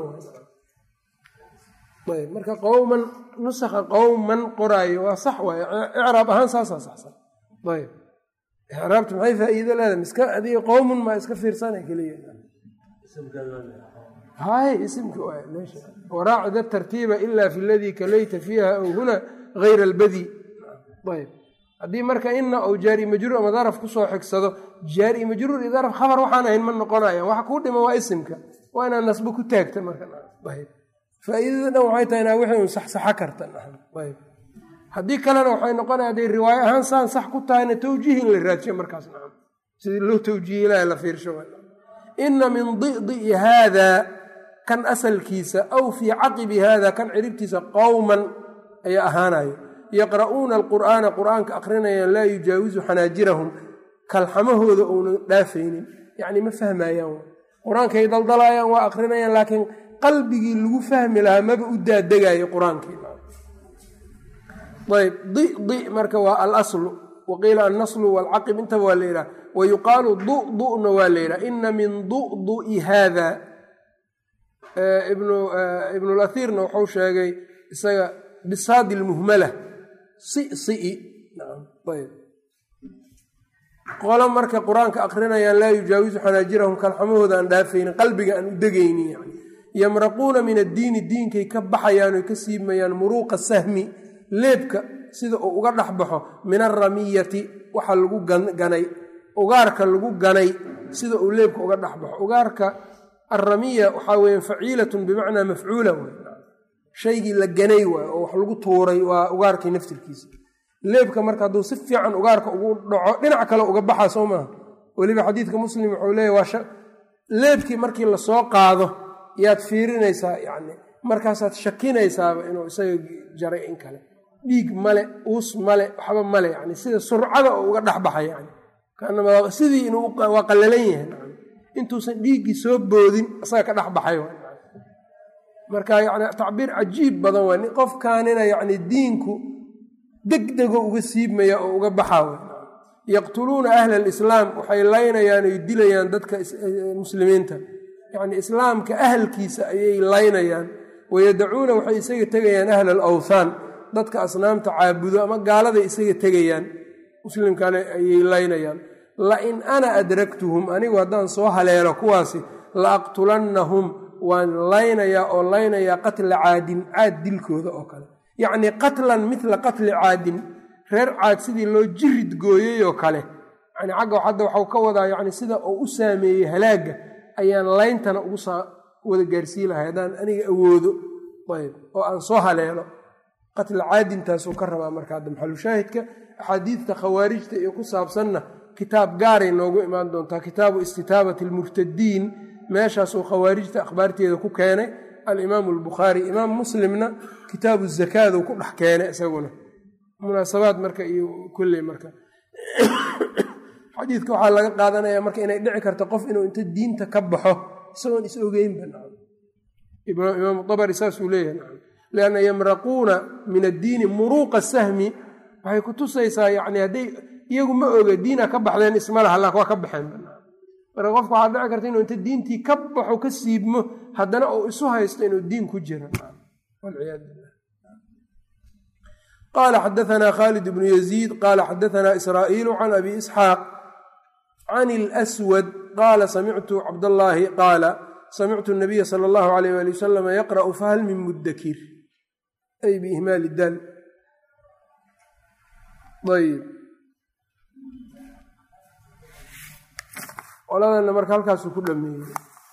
ayb marka qowman nusakha qowman qoraayo waa sax waaye icraab ahaan saasaa saxsan ayb icraabta maxay faa'iido leedahay miska adiga qowmun maa iska fiirsana keliya hay isimka waay meesha waraaci da tartiiba ilaa fi ladii kalayta fiiha aw huna gayra albadi ayb haddii marka ina ou jaari majruur ama daraf kusoo xigsado jaari majruur iyo daraf khabar waxaan ahayn ma noqonaya waxa kuu dhima waa isimka waa inaad nasbo ku taagta marka ayb faa'iidada dhan waxay tahay inaa wixii un saxsaxa karta ayb haddii kalena waxay noqonaya hadday riwaayo ahaan saan sax ku tahayna tawjiih in la raadsho markaas nacam sidii loo tawjiihi laha la fiirsho ina min di'di'i haadaa kan asalkiisa aw fii caqibi haadaa kan ciribtiisa qowman ayaa ahaanayo yaqra'uuna alqur'aana qur'aanka akrinayaan laa yujaawizu xanaajirahum kalxamahooda uuna dhaafaynin yacni ma fahmayaan qur-aankay daldalaayaan waa akrinayaan laakiin qalbigii lagu fahmi lahaa maba u daadegaayo qur-aankii ayb di'di marka waa alaslu waqiila annaslu waalcaqib intaba waa la yidhaha wa yuqaalu du'du'na waa la yidhaha ina min du'du'i haada ibnulaiirna wuxuu sheegay isaga bisaadi lmuhmala si si-i ayb qolo marka qur-aanka akrinayaan laa yujaawizu xanaajirahum kalxamahooda aan dhaafaynin qalbiga aan u degaynin yani yamraquuna min addiini diinkay ka baxayaan oy ka siibmayaan muruuqa sahmi leebka sida uu uga dhex baxo min alramiyati waxa lagu ganay ugaarka lagu ganay sida uu leebka uga dhex baxo ugaarka alramiya waxaa weeyaan faciilatun bimacnaa mafcuula way shaygii la ganay waay oo wax lagu tuuray waa ugaarkii naftirkiisa leebka marka hadduu si fiican ugaarka ugu dhaco dhinac kale uga baxa soo maaha weliba xadiidka muslim wuxuu leeyahy waa leebkii markii lasoo qaado yaad fiirinaysaa yani markaasaad shakinaysaaba inuu isaga jaray in kale dhiig male uus male waxba male yani sida surcada oo uga dhexbaxay yani sidii inuu waa qallalan yahay intuusan dhiiggii soo boodin isaga ka dhexbaxay marka yani tacbiir cajiib badan waa qofkaanina yani diinku degdego uga siibmaya oo uga baxaa yaqtuluuna ahla alislaam waxay laynayaan oy dilayaan dadka muslimiinta yacni islaamka ahalkiisa ayay laynayaan wayadacuuna waxay isaga tegayaan ahla alawthaan dadka asnaamta caabudo ama gaaladay isaga tegayaan muslimkana ayay laynayaan lain ana adraktuhum anigu haddaan soo haleelo kuwaasi la aqtulannahum waan laynayaa oo laynayaa qatla caadin caad dilkooda oo kale yacnii qatlan midla qatli caadin reer caad sidii loo jirid gooyey oo kale yani xagga hadda waxau ka wadaa yani sida uu u saameeyey halaagga ayaan layntana ugu wada gaarsii lahay haddaan aniga awoodo ayb oo aan soo haleelo qatla caadintaasuu ka rabaa marka hadda maxalushaahidka axaadiidta khawaarijta iyo ku saabsanna kitaab gaaray noogu imaan doontaa kitaabu istitaabati almurtadiin meeshaasuu khawaarijta akhbaarteeda ku keenay alimaamu albukhaari imaam muslimna kitaabu zakaaduu ku dhex keenay isaguna munaasabaad marka iyo kulley marka xadiidka waxaa laga qaadanaya marka inay dhici karto qof inuu inta diinta ka baxo isagoon is ogeynba imaamu abari saasuu leeyahay lianna yamraquuna min addiini muruuqa sahmi waxay ku tusaysaa yacni hadday iyagu ma oga diina ka baxdeen isma laha laakin waa ka baxeen marka qofka waxaa dhici karta inuu inta diintii ka baxo ka siibmo haddana uu isu haysto inuu diin ku jiro walciyaadu billah. qaala xadaanaa khaalid bnu yaziid qaala xadaanaa israa'iilu can abi isxaaq can اlswad qaala samictu cabdallaahi qaala samictu nabiya sala allahu alayh ali wasalam yaqra'u fahal min mudakir ay biihmaali daal. ayb qoladana marka halkaasuu ku dhameeyey.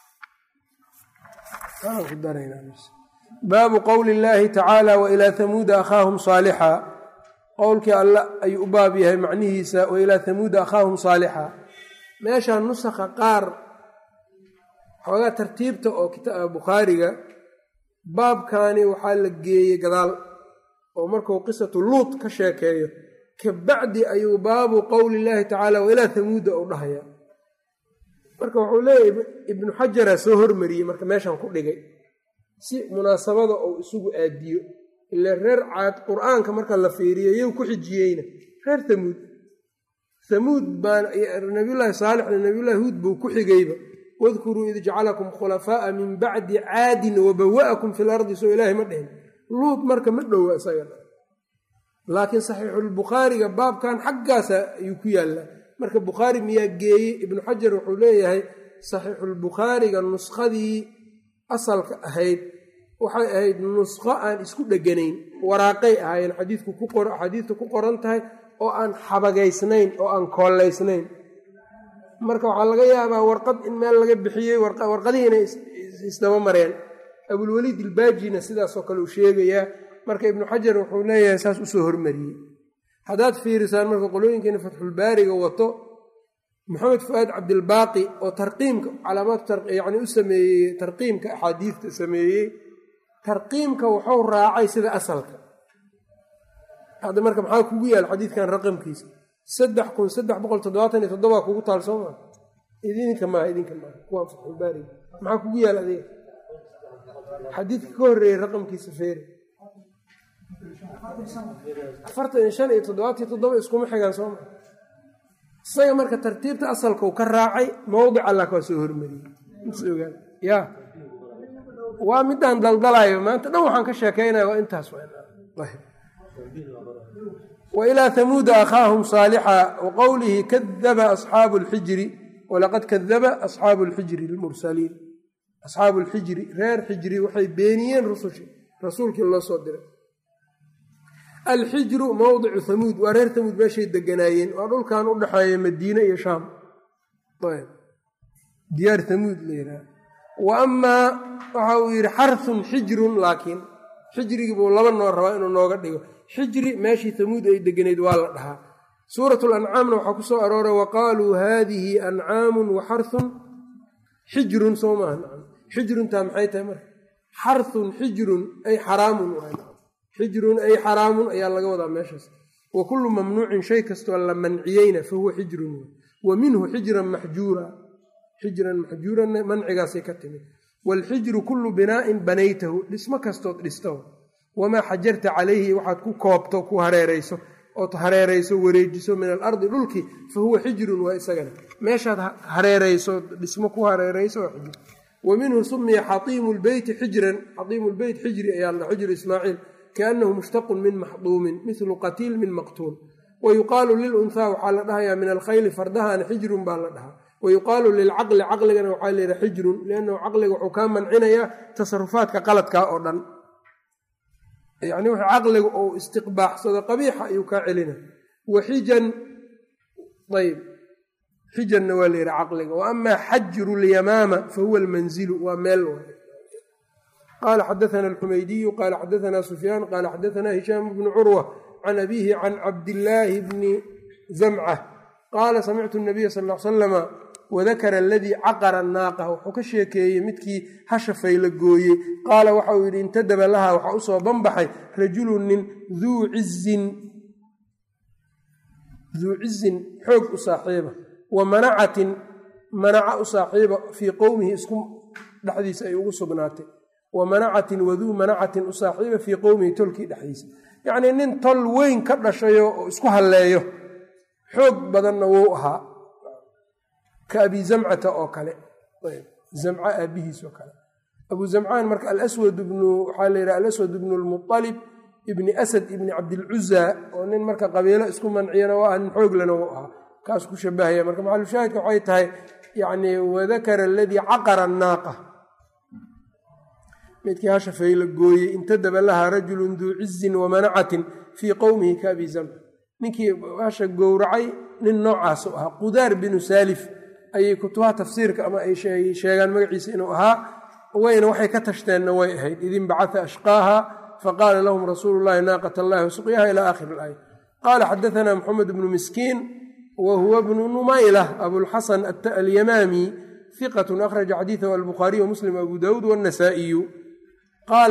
baabu qowli illaahi tacaala wailaa hamuuda akhaahum saalixa, qowlkii alla ayuu u baab yahay macnihiisa wailaa hamuuda akhaahum saalixa. meeshaan nusakha qaar xoogaa tartiibta oo kitaaba bukhaariga baabkaani waxaa la geeyey gadaal oo markuu qisatu luut ka sheekeeyo kabacdi ayuu baabu qowli illaahi tacaala wailaa hamuuda u dhahaya. marka wuxuu leeyahay ibnu xajara soo hormariyey marka meeshaan ku dhigay si munaasabada uu isugu aadiyo ila reer caad qur-aanka marka la fiiriyo iyagu ku xijiyeyna reer hamuud hamuud baan nabiyullaahi saalixna nabiyullahi huud buu ku xigayba wadkuruu id jacalakum khulafaa'a min bacdi caadin wabawa'akum fi lardi soo ilaahay ma dhihin luud marka ma dhowa isaga laakiin saxiixulbukhaariga baabkan xaggaasa ayuu ku yaallaa marka bukhaari miyaa geeyey ibnu xajar wuxuu leeyahay saxiixulbukhaariga nuskadii asalka ahayd waxay ahayd nuskho aan isku dheganayn waraaqay ahaayeen xadiidku ku qor xadiidtu ku qoran tahay oo aan xabagaysnayn oo aan koollaysnayn. marka waxaa laga yaabaa warqad in meel laga bixiyey warqadihii inay isdaba mareen. abulwaliid ilbaajina sidaasoo kale uu sheegayaa. marka ibnu xajar wuxuu leeyahay saas usoo hormariyey. haddaad fiirisaan marka qolooyinkiina fatxulbaariga wato maxamed fu'aad cabdilbaaqi oo tarqiimka calaamaad yani u sameeyey tarqiimka axaadiidta sameeyey tarqiimka wuxuu raacay sida asalka. hadda marka maxaa kugu yaal xadiidkan raqamkiisa saddex kun saddex boqol toddobaatan iyo toddobaa kugu taal soo maa idinka maaha idinka maaha kuwaan fatxulbaariga maxaa kugu yaal adiga xadiidka ka horreeyey raqamkiisa feeri afartan iyo shan iyo toddobaatan iyo toddoba iskuma xigaan soo maa isaga marka tartiibta asalkau ka raacay mowdic allah waa soo hormariyey ya waa midaan daldalayo maanta dhan waxaan ka sheekaynaya waa intaas wailaa hamuuda akhaahum saalixa waqowlihi kadaba asxaabu lxijri walaqad kadaba asxaabu lxijri lmursaliin. asxaabu lxijri reer xijri waxay beeniyeen rusushi rasuulkii loo soo diray. alxijru mowdicu hamuud waa reer hamuud meeshay deganaayeen waa dhulkan u dhexeeya madiine iyo shaam diyaar hamuud la yidhaha. wa amaa waxa uu yidhi xarhun xijrun laakiin xijrigii buu laba noo rabaa inuu nooga dhigo. xijri meeshii hamuud ay deganayd waa la dhahaa. suurat lancaamna waxaa ku soo arooray waqaaluu haadihi ancaamun wa xarhun xijrun soo maaha nacam xijruntaa maxay tahay marka xarhun xijrun ay xaraamun xijrun ay xaraamun ayaa laga wadaa meeshaas. wa kullu mamnuucin shay kastoo la manciyeyna fahuwa xijrun wa minhu xijran maxjuura xijran maxjuuranna mancigaasay ka timid. waalxijru kullu binaa'in banaytahu dhismo kastood dhisto wamaa xajarta calayhi waxaad ku koobto ku hareerayso ood hareerayso wareejiso min alardi dhulkii fahuwa xijrun waa isagana meeshaad hareerayso dhismo ku hareerayso waa xijr. wa minhu sumiya xatiimu lbeyti xijran xatiimu lbeyt xijri ayaa la xijru ismaaciil kaannahu mushtaqun min maxduumin mithlu qatiil min maqtuul. wa yuqaalu lilunhaa waxaa la dhahayaa min alkhayli fardahaana xijrun baa la dhahaa. wa yuqaalu lilcaqli caqligana waxaa la yidhaha xijrun liannahu caqliga wuxuu kaa mancinayaa tasarufaadka qaladkaa oo dhan yacni wuxuu caqliga uu istiqbaaxsado qabiixa ayuu kaa celina. wa xijan ayb xijanna waa la yidhaha caqliga. wa amaa xajru lyamaama fahuwa almanzilu waa meel qaala xadaana alxumaydiyu qaala xadaana sufyaan qaala xadaana hishaam bnu curwa can abiihi can cabdillaahi bni zamca qaala samictu nabiya sal l salama wadakara aladii caqara naaqa wuxuu ka sheekeeyey midkii hashafay la gooyey. qaala waxa uu yidhi intadaba laha waxaa usoo banbaxay rajulun nin duu cizin duu cizin xoog u saaxiiba wa manacatin manaca u saaxiiba fii qowmihi isku dhexdiisa ay ugu sugnaatay wa manacatin waduu manacatin u saaxiiba fii qowmihi tolkii dhexdiisa yacnii nin tol weyn ka dhashayo oo isku halleeyo xoog badanna wuu ahaa ka abi zamcata oo kale zamca aabihiis oo kale abu zamcaan marka alaswad ibnu waxaa la yidhaha alaswad ibnu lmualib ibni asad ibni cabdilcuza oo nin marka qabiilo isku manciyana waa ah nin xooglana wuu ahaa kaas ku shabahaya marka maxalushaahidka waxay tahay yacnii wadakara aladii caqara annaaqa midkii hasha fayla gooyey intadaba lahaa rajulun duu cizin wamanacatin fii qowmihi ka abi zamca ninkii hasha gowracay nin noocaasu ahaa qudaar binu saalif ayay kutubaha tafsiirka ama ay sheegaan magaciisa inuu ahaa wayna waxay ka tashteenna way ahayd idin bacata ashqaaha faqaala lahum rasuulu llahi naaqat allahi wasuqyaha ila aakhiri ilaaya qaala xadaثana moxamed bnu miskiin wa huwa bnu numaylah abulxasan alyamaami hiqat akhraja xadiiثahu albukhaariy wamuslim abu dawuud wاnasaa'iyu qaala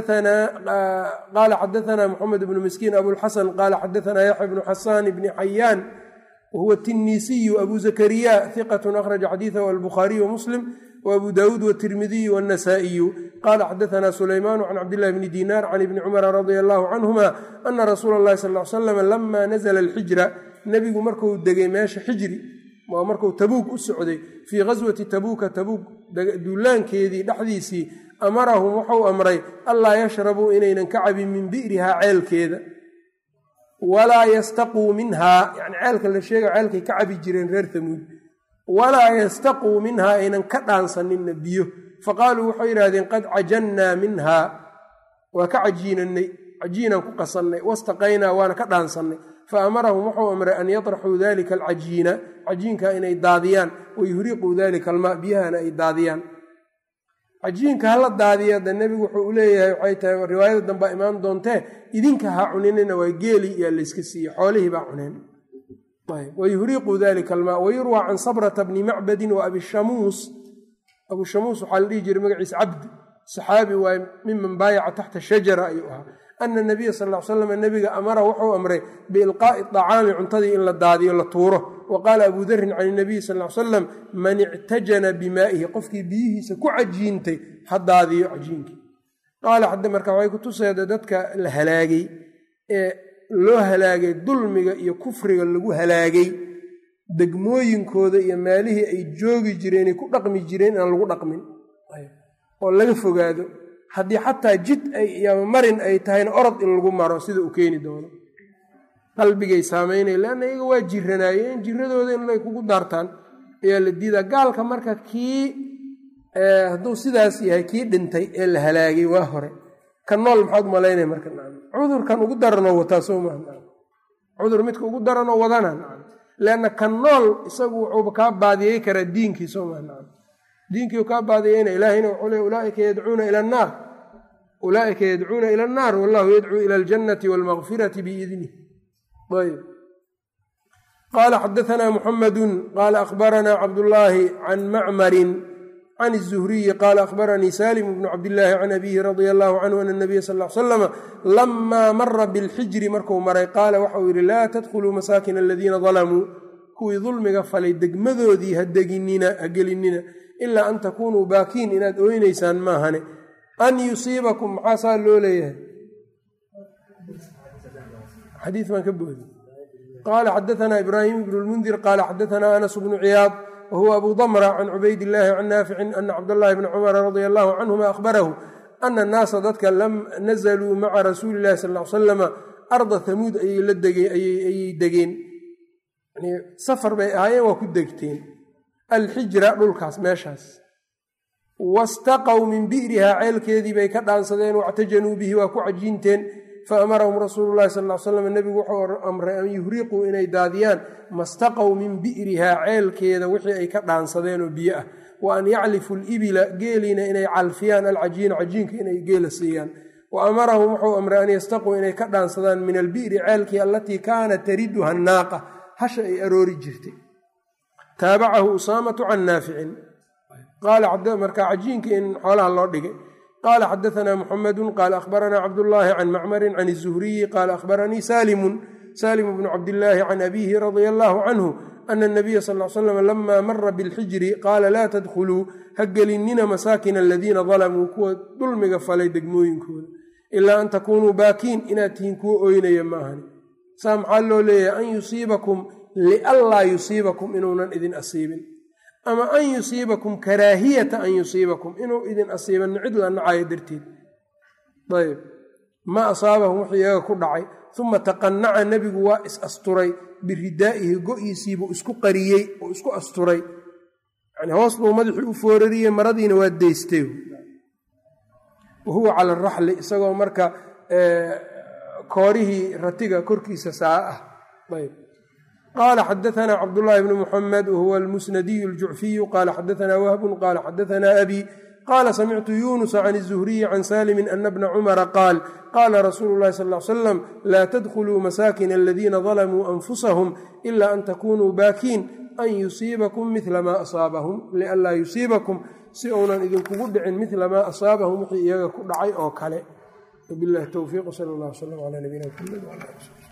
xadaثana moxamed bnu miskiin abulxasan qaala xadaثana yaxya bnu xasaan bni xayaan whuwa الtinisiyu abu zakariya hiqat akhraja xadiiثahu albukhaariy wamuslim wabu dawuud wالtirmidiyu wالnasaa'iyu qaala xadaثana sulaymaanu can cabdillahi bni diinaar can ibni cumara radia allahu canhuma ana rasuula اllahi sal ly slam lama nazla alxijra nebigu marku degay meesha xijri waa marku tabuuk u socday fii gaswati tabuuka tabuuk duulaankeedii dhexdiisii amarahum wuxuu amray anlaa yashrabuu inaynan ka cabin min bi'rihaa ceelkeeda walaa yastaquu minhaa yani ceelka la sheega ceelkay ka cabi jireen reer tamuud walaa yastaquu minhaa aynan ka dhaansaninna biyo faqaaluu waxay yidhahdeen qad cajannaa minhaa waa ka cajiinanay cajiinaan ku qasannay wastaqaynaa waana ka dhaansannay fa amarahum wuxuu amray an yatraxuu dalika alcajiina cajiinka inay daadiyaan wayuhriquu dalika almaa biyahana ay daadiyaan cajiinka hala daadiya da nebigu wuxuu u leeyahay waxay tahay riwaayada dambaa imaan doontee idinka ha cuninina waa geeli iyaa layska siiye xoolihii baa cuneen wayuhriquu dalika almaa wayurwaa can sabrata bni macbadin wa abishamuus abushamuus waxaa la dhihi jiray magaciisa cabdi saxaabi waaye miman baayaca taxta shajara ayuu ahaa ana nabiya sal l slam nebiga amara wuxuu amray biilqaa'i acaami cuntadii in la daadiyo la tuuro wa qaala abu darin can nabiyi sal l salam man ictajana bimaa'ihi qofkii biyihiisa ku cajiintay ha daadiyo cajiinkii qaala xadda marka waxay ku tuseeda dadka la halaagay ee loo halaagay dulmiga iyo kufriga lagu halaagay degmooyinkooda iyo maalihii ay joogi jireen ay ku dhaqmi jireen inaan lagu dhaqmin oo laga fogaado haddii xataa jid ay marin ay tahayna orod in lagu maro sida uu keeni doono qalbigay saamaynay leanna iyaga waa jiranaayeen jiradooda in lay kugu daartaan ayaa la diidaa gaalka marka kii hadduu sidaas yahay kii dhintay ee la halaagay waa hore ka nool maxaad malaynaya marka cudurkan ugu daranoo wataa soo maha cudur midka ugu daranoo wadana leanna ka nool isagu wuxuuba kaa baadiyey karaa diinkii soo maha diinkii kaa baadiyeyna ilaahayna wuxuu le ulaaika yadcuuna ila annaar ulaaika yadcuuna ila annaar wallahu yadcuu ila aljannati waalmakfirati biidnih ayb qaala xadaثana muxamadu qaala akhbaranaa cabdullaahi can macmarin can الzuhriyi qaala akhbaranii salim bnu cabdillaahi can abihi radia allahu canhu ana nabiya sal l slama lamaa mara bilxijri markuu maray qaala waxau yidhi laa tadkhuluu masaakina aladiina dalamuu kuwii dulmiga falay degmadoodii ha deginina ha gelinina ilaa an takuunuu baakiin inaad ooynaysaan maahane an yusiibakum maxaa saa loo leeyahay xadiis baan ka boodi qaala xadaثana ibraahim ibnu lmundir qaala xadaثana anas bnu ciyaad wahuwa abu damra can cubayd illaahi can naaficin ana cabdاllahi bna cumara radia allahu canhuma akhbarahu ana annaasa dadka lam nazaluu maca rasuuli illahi sal l salama arda hamuud ayay degeen safar bay ahaayeen waa ku degteen alxijra dhulkaas meeshaas wastaqow min bi'rihaa ceelkeedii bay ka dhaansadeen wactajanuu bihi waa ku cajiinteen fa amarahum rasuulu llahi sal l slam nebigu wuxuu amray an yuhriquu inay daadiyaan mastaqow min bi'rihaa ceelkeeda wixii ay ka dhaansadeen oo biyo ah wa an yaclifu libila geeliina inay calfiyaan alcajiina cajiinka inay geela siiyaan wa amarahum wuxuu amray an yastaquu inay ka dhaansadaan min albi'ri ceelkii allatii kaanat tariduha annaaqa hasha ay aroori jirtay taabacahu usaamatu can naaficin marka cajiinkii in xoolaha loo dhigay qaala xadaثanaa muxamadu qaala akhbaranaa cabdullaahi can macmarin can الzuhriyi qaala akhbaranii salimu salimu bnu cabdillaahi can abiihi radia allahu canhu ana الnabiya sal l slam lama mara bilxijri qaala laa tadkhuluu ha gelinina masaakina aladiina dalamuu kuwa dulmiga falay degmooyinkooda ilaa an takuunuu baakiin inaad tihiin kuwa oynaya maahani saa maxaa loo leeyahay an yusiibakum lianlaa yusiibakum inuunan idin asiibin ama an yusiibakum karaahiyata an yusiibakum inuu idin asiibanno cid la nacayo darteed ayb ma asaabahum wixii iyaga ku dhacay uma taqanaca nebigu waa is asturay biridaa'ihi go-iisiibuu isku qariyey oo isku asturay yani hoos buu madaxii u foorariyey maradiina waa daystay wahuwa cala araxli isagoo marka koorihii ratiga korkiisa saa ah ayb qaala xadaanaa cabdullaahi bnu muxamed wahuwa almusnadiyu aljucfiyu qaala xadaanaa wahbun qaala xadaanaa abi qaala samictu yunusa can الzuhriyi can salimin ana bna cumara qaal qaala rasuulu اllahi sal ly slam laa tadkuluu masaakina aladiina dalamuu anfusahum ila an takunuu baakiin an yusiibakum midla maa asaabahum lianlaa yusiibakum si uunan idinkugu dhicin midla maa asaabahum wixii iyaga ku dhacay oo kale wabilahi towfiiq sal اllah wslam calaa nabiyina mxamed wala ali